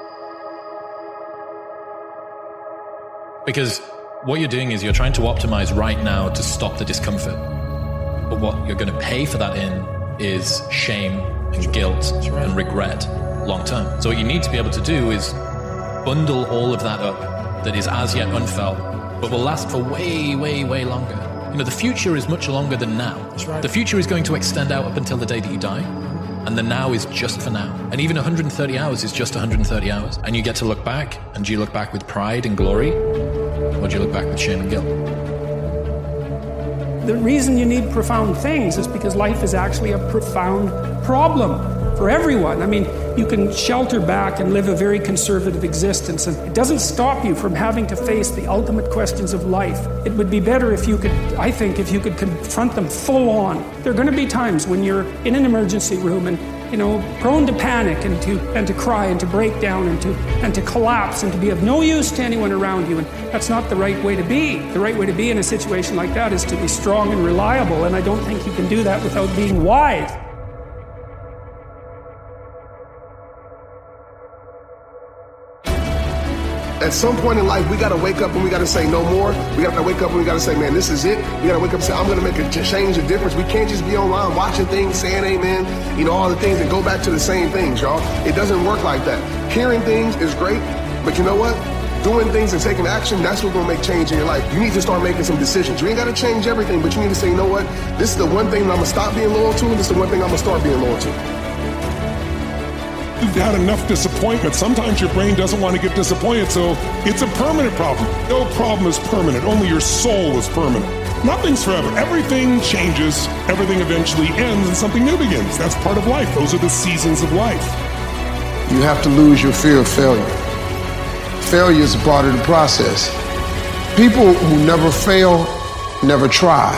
Because what you're doing is you're trying to optimize right now to stop the discomfort. But what you're going to pay for that in is shame and guilt right. and regret long term. So what you need to be able to do is bundle all of that up that is as yet unfelt, but will last for way, way, way longer. You know, the future is much longer than now. That's right. The future is going to extend out up until the day that you die. And the now is just for now. And even one hundred thirty hours is just one hundred thirty hours. And you get to look back, and do you look back with pride and glory? Or do you look back with shame and guilt? The reason you need profound things is because life is actually a profound problem for everyone. I mean, you can shelter back and live a very conservative existence, and it doesn't stop you from having to face the ultimate questions of life. It would be better if you could, I think, if you could confront them full on. There are going to be times when you're in an emergency room and, you know, prone to panic and to and to cry and to break down and to and to collapse and to be of no use to anyone around you. And that's not the right way to be. The right way to be in a situation like that is to be strong and reliable, and I don't think you can do that without being wise. At some point in life, we got to wake up and we got to say no more. We got to wake up and we got to say, man, this is it. We got to wake up and say, I'm going to make a change, a difference. We can't just be online watching things, saying amen, you know, all the things and go back to the same things, y'all. It doesn't work like that. Hearing things is great, but you know what? Doing things and taking action, that's what's going to make change in your life. You need to start making some decisions. You ain't got to change everything, but you need to say, you know what? This is the one thing that I'm going to stop being loyal to, and this is the one thing I'm going to start being loyal to. You've had enough disappointment. Sometimes your brain doesn't want to get disappointed, so it's a permanent problem. No problem is permanent. Only your soul is permanent. Nothing's forever. Everything changes. Everything eventually ends, and something new begins. That's part of life. Those are the seasons of life. You have to lose your fear of failure. Failure is a part of the process. People who never fail never try.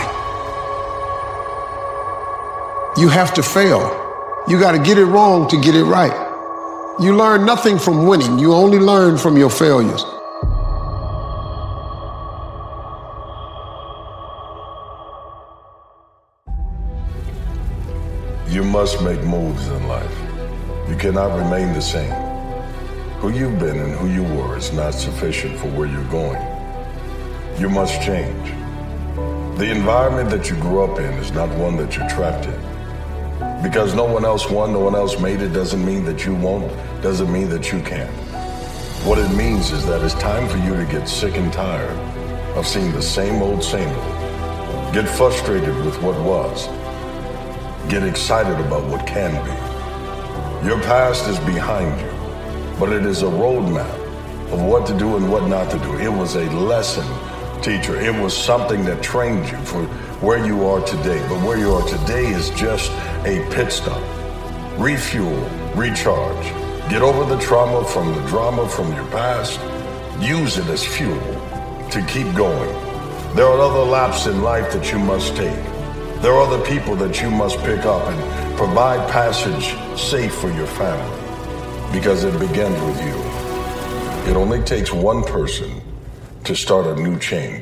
You have to fail. You got to get it wrong to get it right. You learn nothing from winning. You only learn from your failures. You must make moves in life. You cannot remain the same. Who you've been and who you were is not sufficient for where you're going. You must change. The environment that you grew up in is not one that you're trapped in. Because no one else won, no one else made it, doesn't mean that you won't, doesn't mean that you can't. What it means is that it's time for you to get sick and tired of seeing the same old, same old. Get frustrated with what was. Get excited about what can be. Your past is behind you, but it is a roadmap of what to do and what not to do. It was a lesson, teacher. It was something that trained you for where you are today. But where you are today is just a pit stop. Refuel, recharge. Get over the trauma from the drama from your past. Use it as fuel to keep going. There are other laps in life that you must take. There are other people that you must pick up and provide passage safe for your family. Because it begins with you. It only takes one person to start a new chain.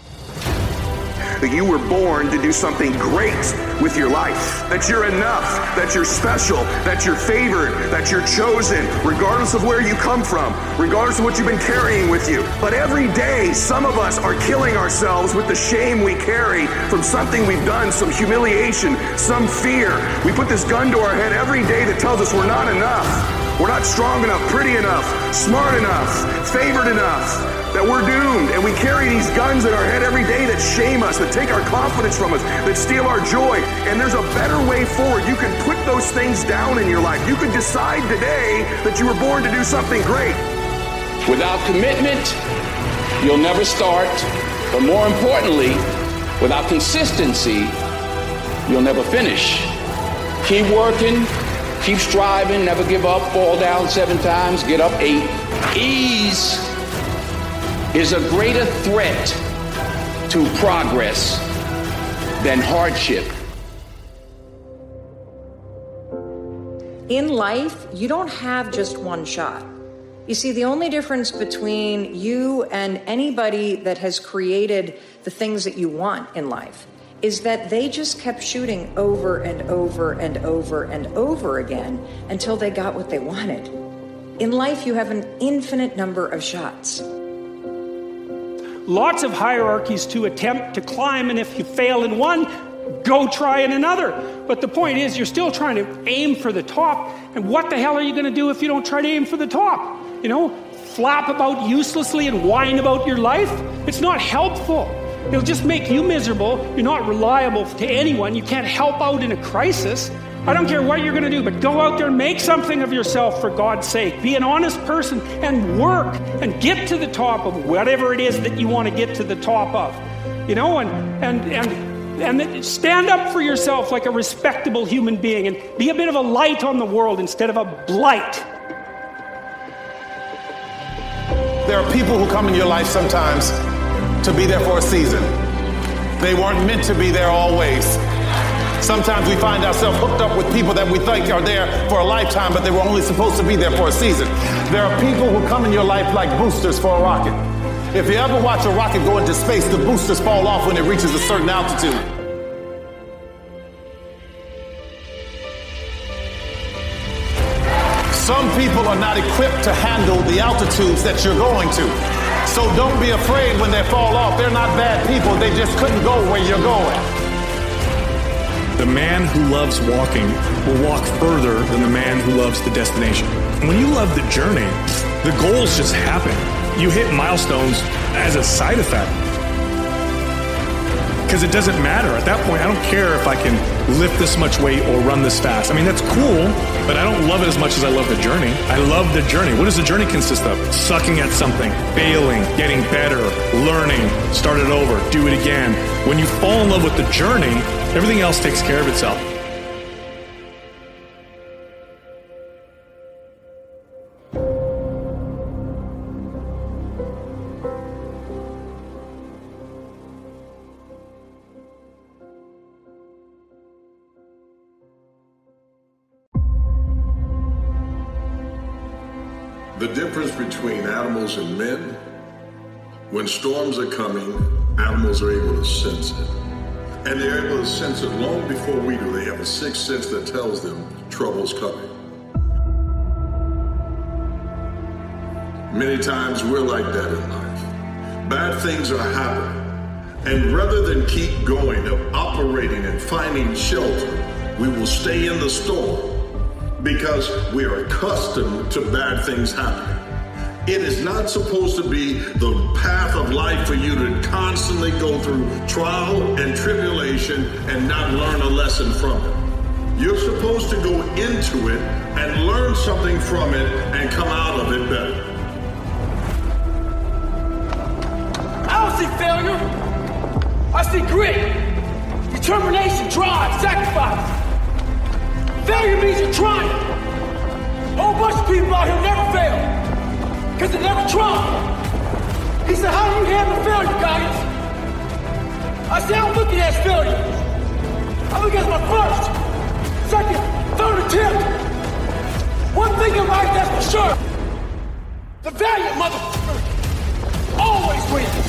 That you were born to do something great with your life. That you're enough, that you're special, that you're favored, that you're chosen, regardless of where you come from, regardless of what you've been carrying with you. But every day, some of us are killing ourselves with the shame we carry from something we've done, some humiliation, some fear. We put this gun to our head every day that tells us we're not enough. We're not strong enough, pretty enough, smart enough, favored enough, that we're doomed. And we carry these guns in our head every day that shame us, that take our confidence from us, that steal our joy. And there's a better way forward. You can put those things down in your life. You can decide today that you were born to do something great. Without commitment, you'll never start. But more importantly, without consistency, you'll never finish. Keep working. Keep striving, never give up, fall down seven times, get up eight. Ease is a greater threat to progress than hardship. In life, you don't have just one shot. You see, the only difference between you and anybody that has created the things that you want in life is that they just kept shooting over and over and over and over again until they got what they wanted. In life, you have an infinite number of shots. Lots of hierarchies to attempt to climb, and if you fail in one, go try in another. But the point is, you're still trying to aim for the top, and what the hell are you going to do if you don't try to aim for the top? You know, flap about uselessly and whine about your life? It's not helpful. It'll just make you miserable. You're not reliable to anyone. You can't help out in a crisis. I don't care what you're going to do, but go out there and make something of yourself for God's sake. Be an honest person and work and get to the top of whatever it is that you want to get to the top of. You know, and and and and stand up for yourself like a respectable human being and be a bit of a light on the world instead of a blight. There are people who come in your life sometimes to be there for a season. They weren't meant to be there always. Sometimes we find ourselves hooked up with people that we think are there for a lifetime, but they were only supposed to be there for a season. There are people who come in your life like boosters for a rocket. If you ever watch a rocket go into space, the boosters fall off when it reaches a certain altitude. Some people are not equipped to handle the altitudes that you're going to. So don't be afraid when they fall off. They're not bad people. They just couldn't go where you're going. The man who loves walking will walk further than the man who loves the destination. When you love the journey, the goals just happen. You hit milestones as a side effect. Because it doesn't matter. At that point, I don't care if I can lift this much weight or run this fast. I mean, that's cool, but I don't love it as much as I love the journey. I love the journey. What does the journey consist of? Sucking at something, failing, getting better, learning, start it over, do it again. When you fall in love with the journey, everything else takes care of itself. The difference between animals and men, when storms are coming, animals are able to sense it. And they're able to sense it long before we do. They have a sixth sense that tells them trouble's coming. Many times we're like that in life. Bad things are happening. And rather than keep going, of operating and finding shelter, we will stay in the storm. Because we are accustomed to bad things happening. It is not supposed to be the path of life for you to constantly go through trial and tribulation and not learn a lesson from it. You're supposed to go into it and learn something from it and come out of it better. I don't see failure. I see grit, determination, drive, sacrifice. Failure means you're trying. A whole bunch of people out here never fail, because they never try. He said, how do you handle failure, guys? I said, I don't look at it as failure. I look at it as my first, second, third attempt. One thing in life that's for sure. The valiant motherfucker always wins.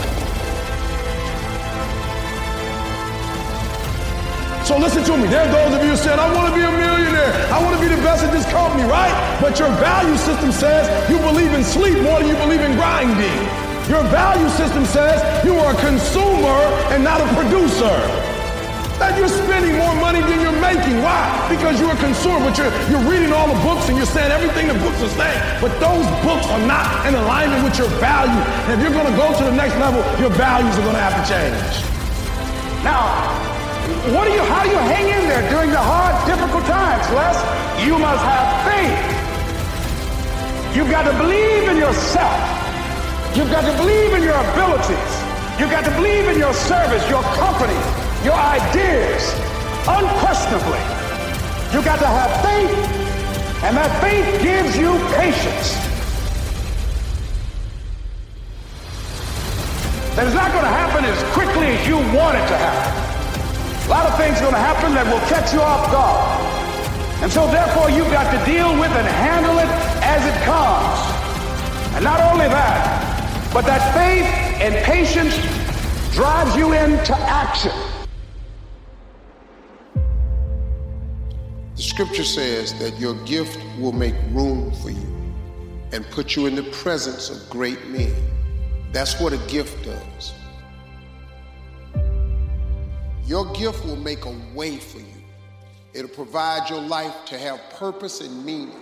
So listen to me. There are those of you who said, I want to be a millionaire. I want to be the best at this company, right? But your value system says you believe in sleep more than you believe in grinding. Your value system says you are a consumer and not a producer. That you're spending more money than you're making. Why? Because you're a consumer, but you're, you're reading all the books and you're saying everything the books are saying. But those books are not in alignment with your value. And if you're going to go to the next level, your values are going to have to change. Now, What do you, how do you hang in there during the hard, difficult times, Les? You must have faith. You've got to believe in yourself. You've got to believe in your abilities. You've got to believe in your service, your company, your ideas, unquestionably. You've got to have faith, and that faith gives you patience. That is not going to happen as quickly as you want it to happen. A lot of things are going to happen that will catch you off guard. And so therefore you've got to deal with and handle it as it comes. And not only that, but that faith and patience drives you into action. The scripture says that your gift will make room for you and put you in the presence of great men. That's what a gift does. Your gift will make a way for you. It'll provide your life to have purpose and meaning.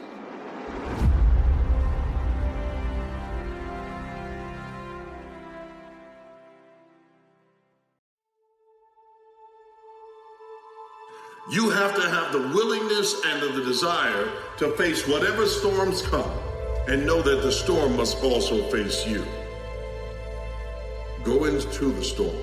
You have to have the willingness and the desire to face whatever storms come and know that the storm must also face you. Go into the storm.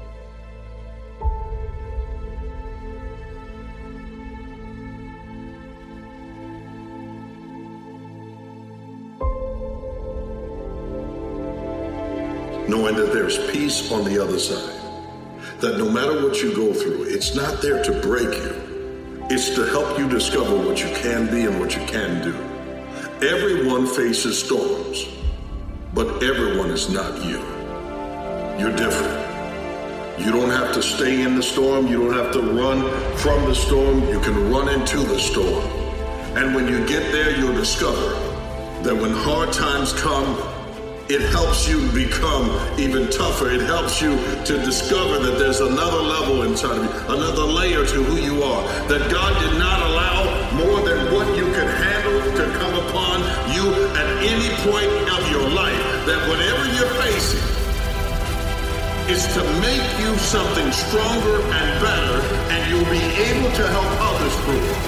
Knowing that there's peace on the other side. That no matter what you go through, it's not there to break you. It's to help you discover what you can be and what you can do. Everyone faces storms, but everyone is not you. You're different. You don't have to stay in the storm. You don't have to run from the storm. You can run into the storm. And when you get there, you'll discover that when hard times come, it helps you become even tougher. It helps you to discover that there's another level inside of you, another layer to who you are, that God did not allow more than what you can handle to come upon you at any point of your life, that whatever you're facing is to make you something stronger and better, and you'll be able to help others through it.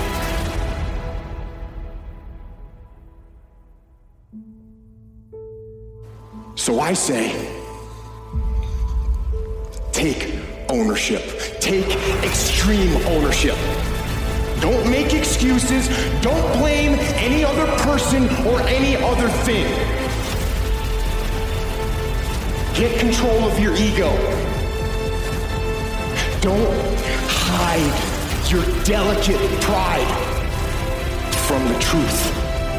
So I say, take ownership. Take extreme ownership. Don't make excuses. Don't blame any other person or any other thing. Get control of your ego. Don't hide your delicate pride from the truth.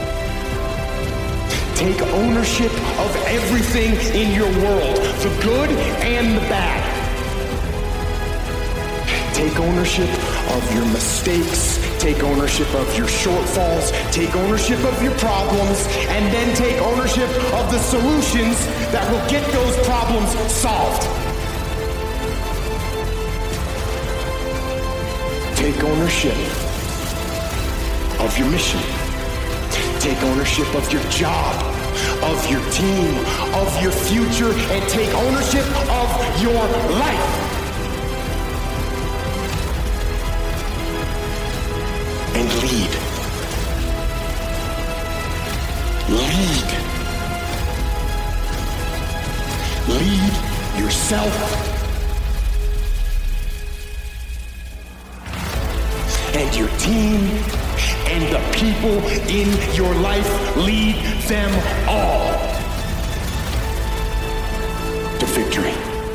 Take ownership of everything in your world, the good and the bad. Take ownership of your mistakes. Take ownership of your shortfalls. Take ownership of your problems. And then take ownership of the solutions that will get those problems solved. Take ownership of your mission. Take ownership of your job, of your team, of your future, and take ownership of your life. And lead. Lead. Lead yourself. And your team. And the people in your life, lead them all to victory.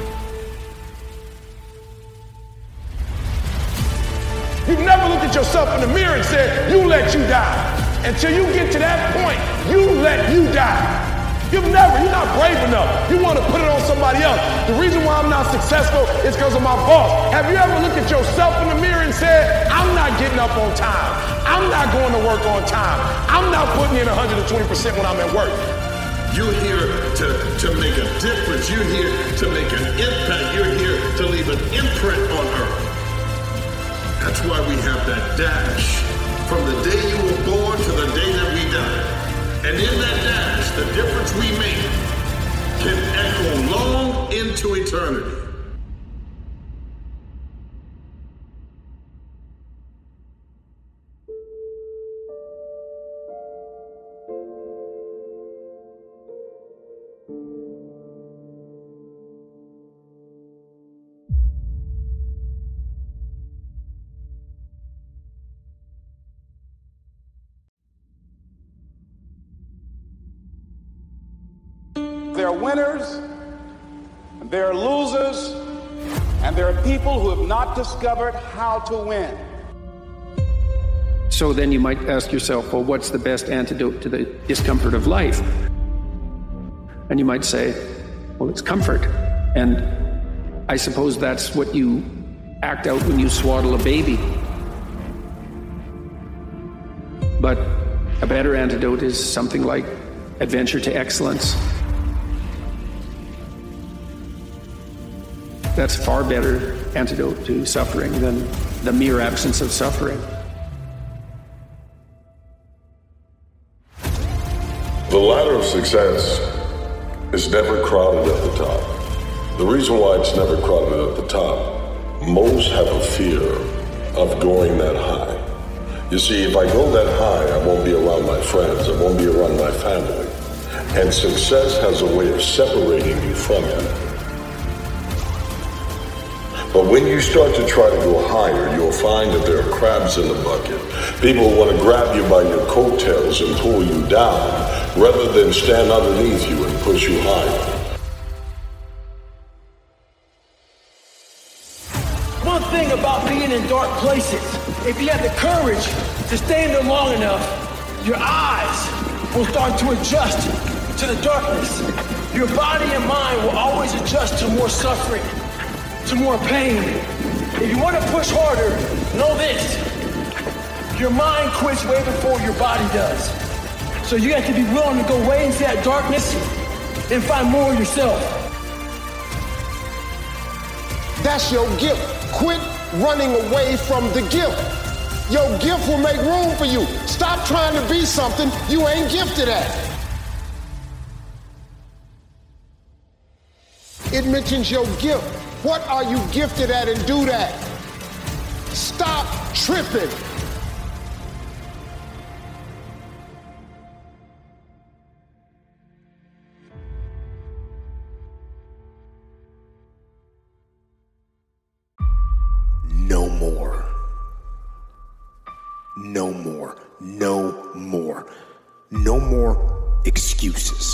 You've never looked at yourself in the mirror and said, you let you die. Until you get to that point, you let you die. You've never, you're not brave enough. You want to put it on somebody else. The reason why I'm not successful is because of my boss. Have you ever looked at yourself in the mirror and said, I'm not getting up on time. I'm not going to work on time. I'm not putting in one hundred twenty percent when I'm at work. You're here to, to make a difference. You're here to make an impact. You're here to leave an imprint on earth. That's why we have that dash. From the day you were born to the day that we die. And in that dash, the difference we make can echo long into eternity. There are winners, and there are losers, and there are people who have not discovered how to win. So then you might ask yourself, well, what's the best antidote to the discomfort of life? And you might say, well, it's comfort. And I suppose that's what you act out when you swaddle a baby. But a better antidote is something like adventure to excellence. That's a far better antidote to suffering than the mere absence of suffering. The ladder of success is never crowded at the top. The reason why it's never crowded at the top, most have a fear of going that high. You see, if I go that high, I won't be around my friends, I won't be around my family. And success has a way of separating you from it. But when you start to try to go higher, you'll find that there are crabs in the bucket. People want to grab you by your coattails and pull you down, rather than stand underneath you and push you higher. One thing about being in dark places, if you have the courage to stay in there long enough, your eyes will start to adjust to the darkness. Your body and mind will always adjust to more suffering, to more pain. If you want to push harder, know this. Your mind quits way before your body does. So you have to be willing to go way into that darkness and find more of yourself. That's your gift. Quit running away from the gift. Your gift will make room for you. Stop trying to be something you ain't gifted at. It mentions your gift. What are you gifted at, and do that? Stop tripping. No more. No more. No more. No more excuses.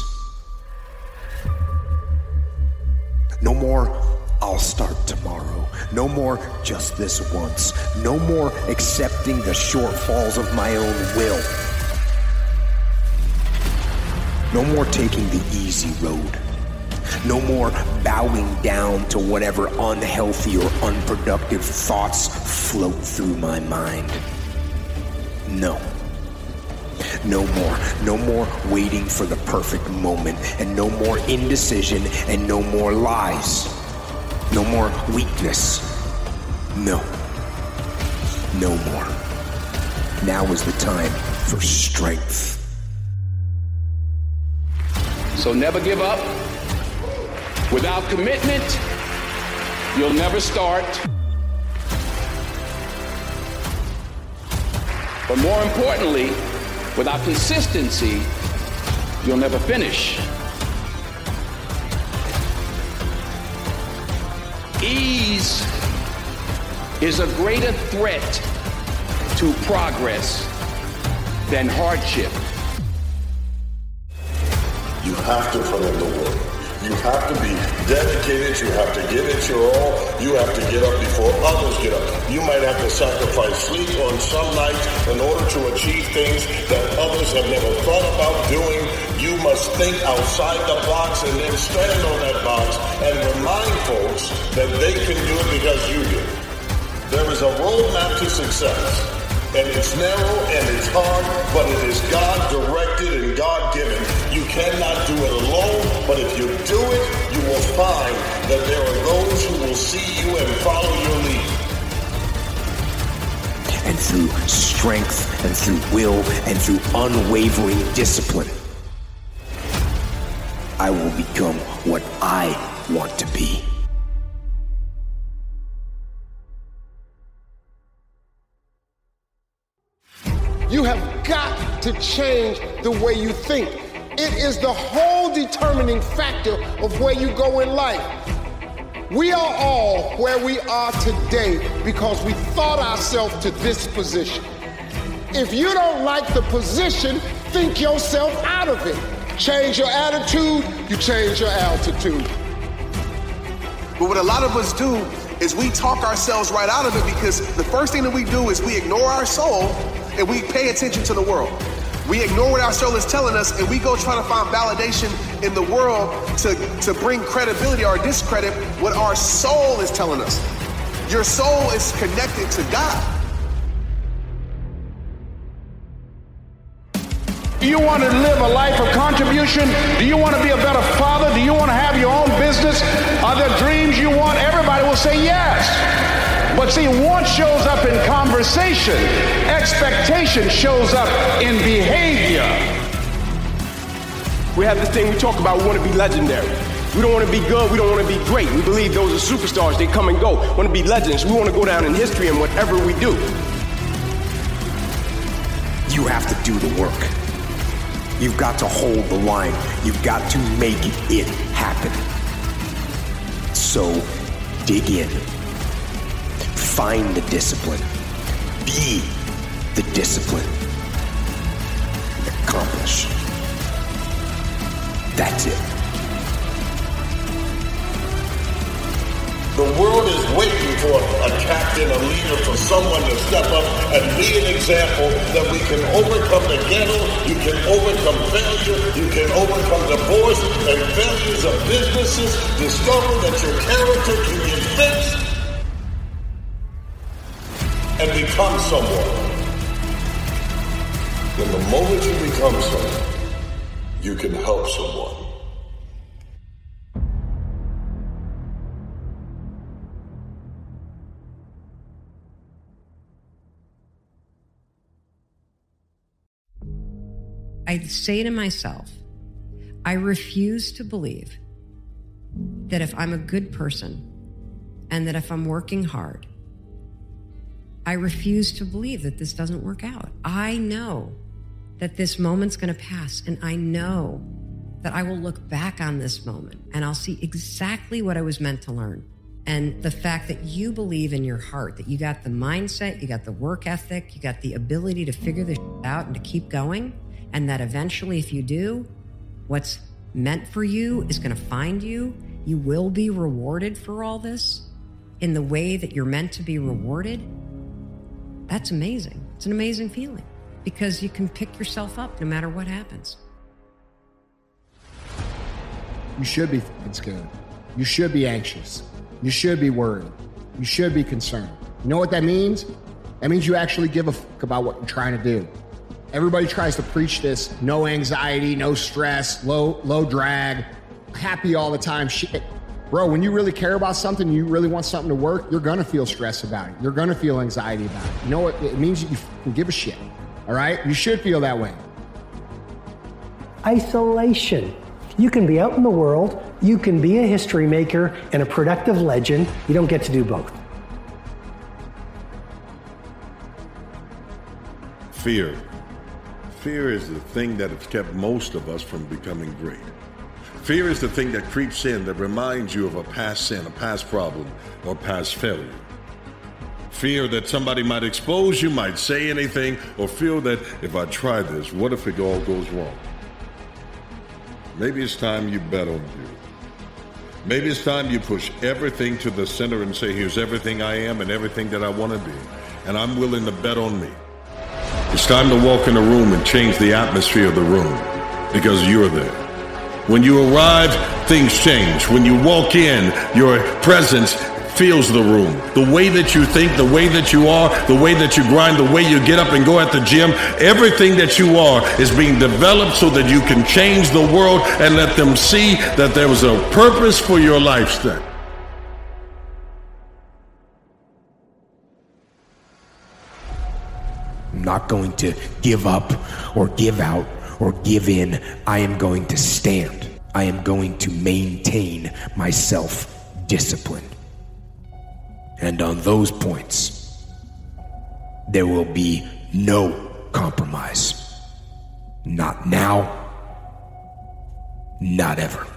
No more, I'll start tomorrow. No more, just this once. No more accepting the shortfalls of my own will. No more taking the easy road. No more bowing down to whatever unhealthy or unproductive thoughts float through my mind. No. No more. No more waiting for the perfect moment, and no more indecision, and no more lies. No more weakness. No. No more. Now is the time for strength. So never give up. Without commitment, you'll never start. But more importantly, without consistency, you'll never finish. Ease is a greater threat to progress than hardship. You have to put in the work. You have to be dedicated. You have to give it your all. You have to get up before others get up. You might have to sacrifice sleep on some nights in order to achieve things that others have never thought about doing. You must think outside the box and then stand on that box and remind folks that they can do it because you do. There is a roadmap to success. And it's narrow and it's hard, but it is God-directed and God-given. You cannot do it alone, but if you do it, you will find that there are those who will see you and follow your lead. And through strength, and through will, and through unwavering discipline, I will become what I want to be. You have got to change the way you think. It is the whole determining factor of where you go in life. We are all where we are today because we thought ourselves to this position. If you don't like the position, think yourself out of it. Change your attitude, you change your altitude. But what a lot of us do is we talk ourselves right out of it, because the first thing that we do is we ignore our soul and we pay attention to the world. We ignore what our soul is telling us, and we go try to find validation in the world to, to bring credibility or discredit what our soul is telling us. Your soul is connected to God. Do you want to live a life of contribution? Do you want to be a better father? Do you want to have your own business? Are there dreams you want? Everybody will say yes. But see, want shows up in conversation. Expectation shows up in behavior. We have this thing we talk about, we want to be legendary. We don't want to be good, we don't want to be great. We believe those are superstars, they come and go. We want to be legends, we want to go down in history in whatever we do. You have to do the work. You've got to hold the line. You've got to make it happen. So, dig in. Find the discipline. Be the discipline. Accomplish. That's it. The world is waiting for a captain, a leader, for someone to step up and be an example that we can overcome the ghetto, you can overcome failure, you can overcome divorce and failures of businesses, discover that your character can get fixed, and become someone. Then the moment you become someone, you can help someone. I say to myself, I refuse to believe that if I'm a good person and that if I'm working hard, I refuse to believe that this doesn't work out. I know that this moment's going to pass, and I know that I will look back on this moment and I'll see exactly what I was meant to learn. And the fact that you believe in your heart, that you got the mindset, you got the work ethic, you got the ability to figure this out and to keep going, and that eventually, if you do, what's meant for you is going to find you. You will be rewarded for all this in the way that you're meant to be rewarded. That's amazing. It's an amazing feeling because you can pick yourself up no matter what happens. You should be thinking scared. You should be anxious. You should be worried. You should be concerned. You know what that means? That means you actually give a fuck about what you're trying to do. Everybody tries to preach this no anxiety, no stress, low low drag, happy all the time shit. Bro, when you really care about something, you really want something to work, you're gonna feel stress about it. You're gonna feel anxiety about it. You know what? It means you can give a shit, all right? You should feel that way. Isolation. You can be out in the world, you can be a history maker and a productive legend. You don't get to do both. Fear. Fear is the thing that has kept most of us from becoming great. Fear is the thing that creeps in that reminds you of a past sin, a past problem, or past failure. Fear that somebody might expose you, might say anything, or feel that if I try this, what if it all goes wrong? Maybe it's time you bet on you. Maybe it's time you push everything to the center and say, here's everything I am and everything that I want to be, and I'm willing to bet on me. It's time to walk in a room and change the atmosphere of the room because you're there. When you arrive, things change. When you walk in, your presence fills the room. The way that you think, the way that you are, the way that you grind, the way you get up and go at the gym, everything that you are is being developed so that you can change the world and let them see that there was a purpose for your lifestyle. I'm not going to give up or give out or give in. I am going to stand. I am going to maintain my self-discipline. And on those points, there will be no compromise. Not now, not ever.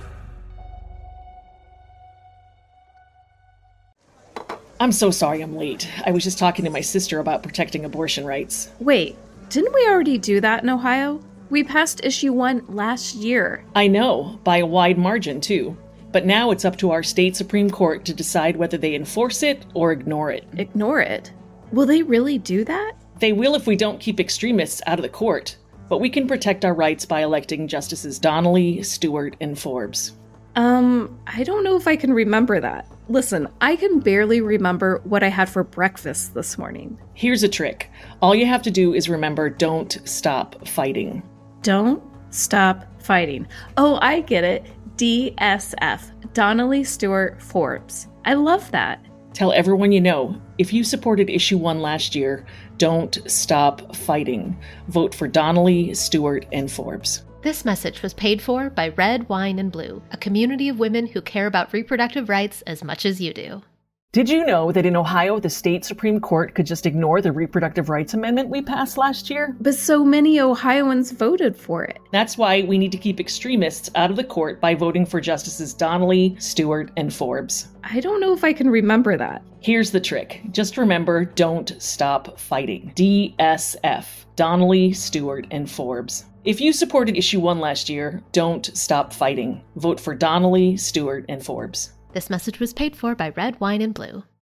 I'm so sorry I'm late. I was just talking to my sister about protecting abortion rights. Wait, didn't we already do that in Ohio? We passed issue one last year. I know, by a wide margin too. But now it's up to our state Supreme Court to decide whether they enforce it or ignore it. Ignore it? Will they really do that? They will if we don't keep extremists out of the court. but we can protect our rights by electing Justices Donnelly, Stewart, and Forbes. Um, I don't know if I can remember that. Listen, I can barely remember what I had for breakfast this morning. Here's a trick. All you have to do is remember, don't stop fighting. Don't stop fighting. Oh, I get it. D S F. Donnelly, Stewart, Forbes. I love that. Tell everyone you know, if you supported issue one last year, don't stop fighting. Vote for Donnelly, Stewart, and Forbes. This message was paid for by Red, Wine, and Blue, a community of women who care about reproductive rights as much as you do. Did you know that in Ohio, the state Supreme Court could just ignore the reproductive rights amendment we passed last year? But so many Ohioans voted for it. That's why we need to keep extremists out of the court by voting for Justices Donnelly, Stewart, and Forbes. I don't know if I can remember that. Here's the trick. Just remember, don't stop fighting. D S F. Donnelly, Stewart, and Forbes. If you supported issue one last year, don't stop fighting. Vote for Donnelly, Stewart, and Forbes. This message was paid for by Red, Wine, and Blue.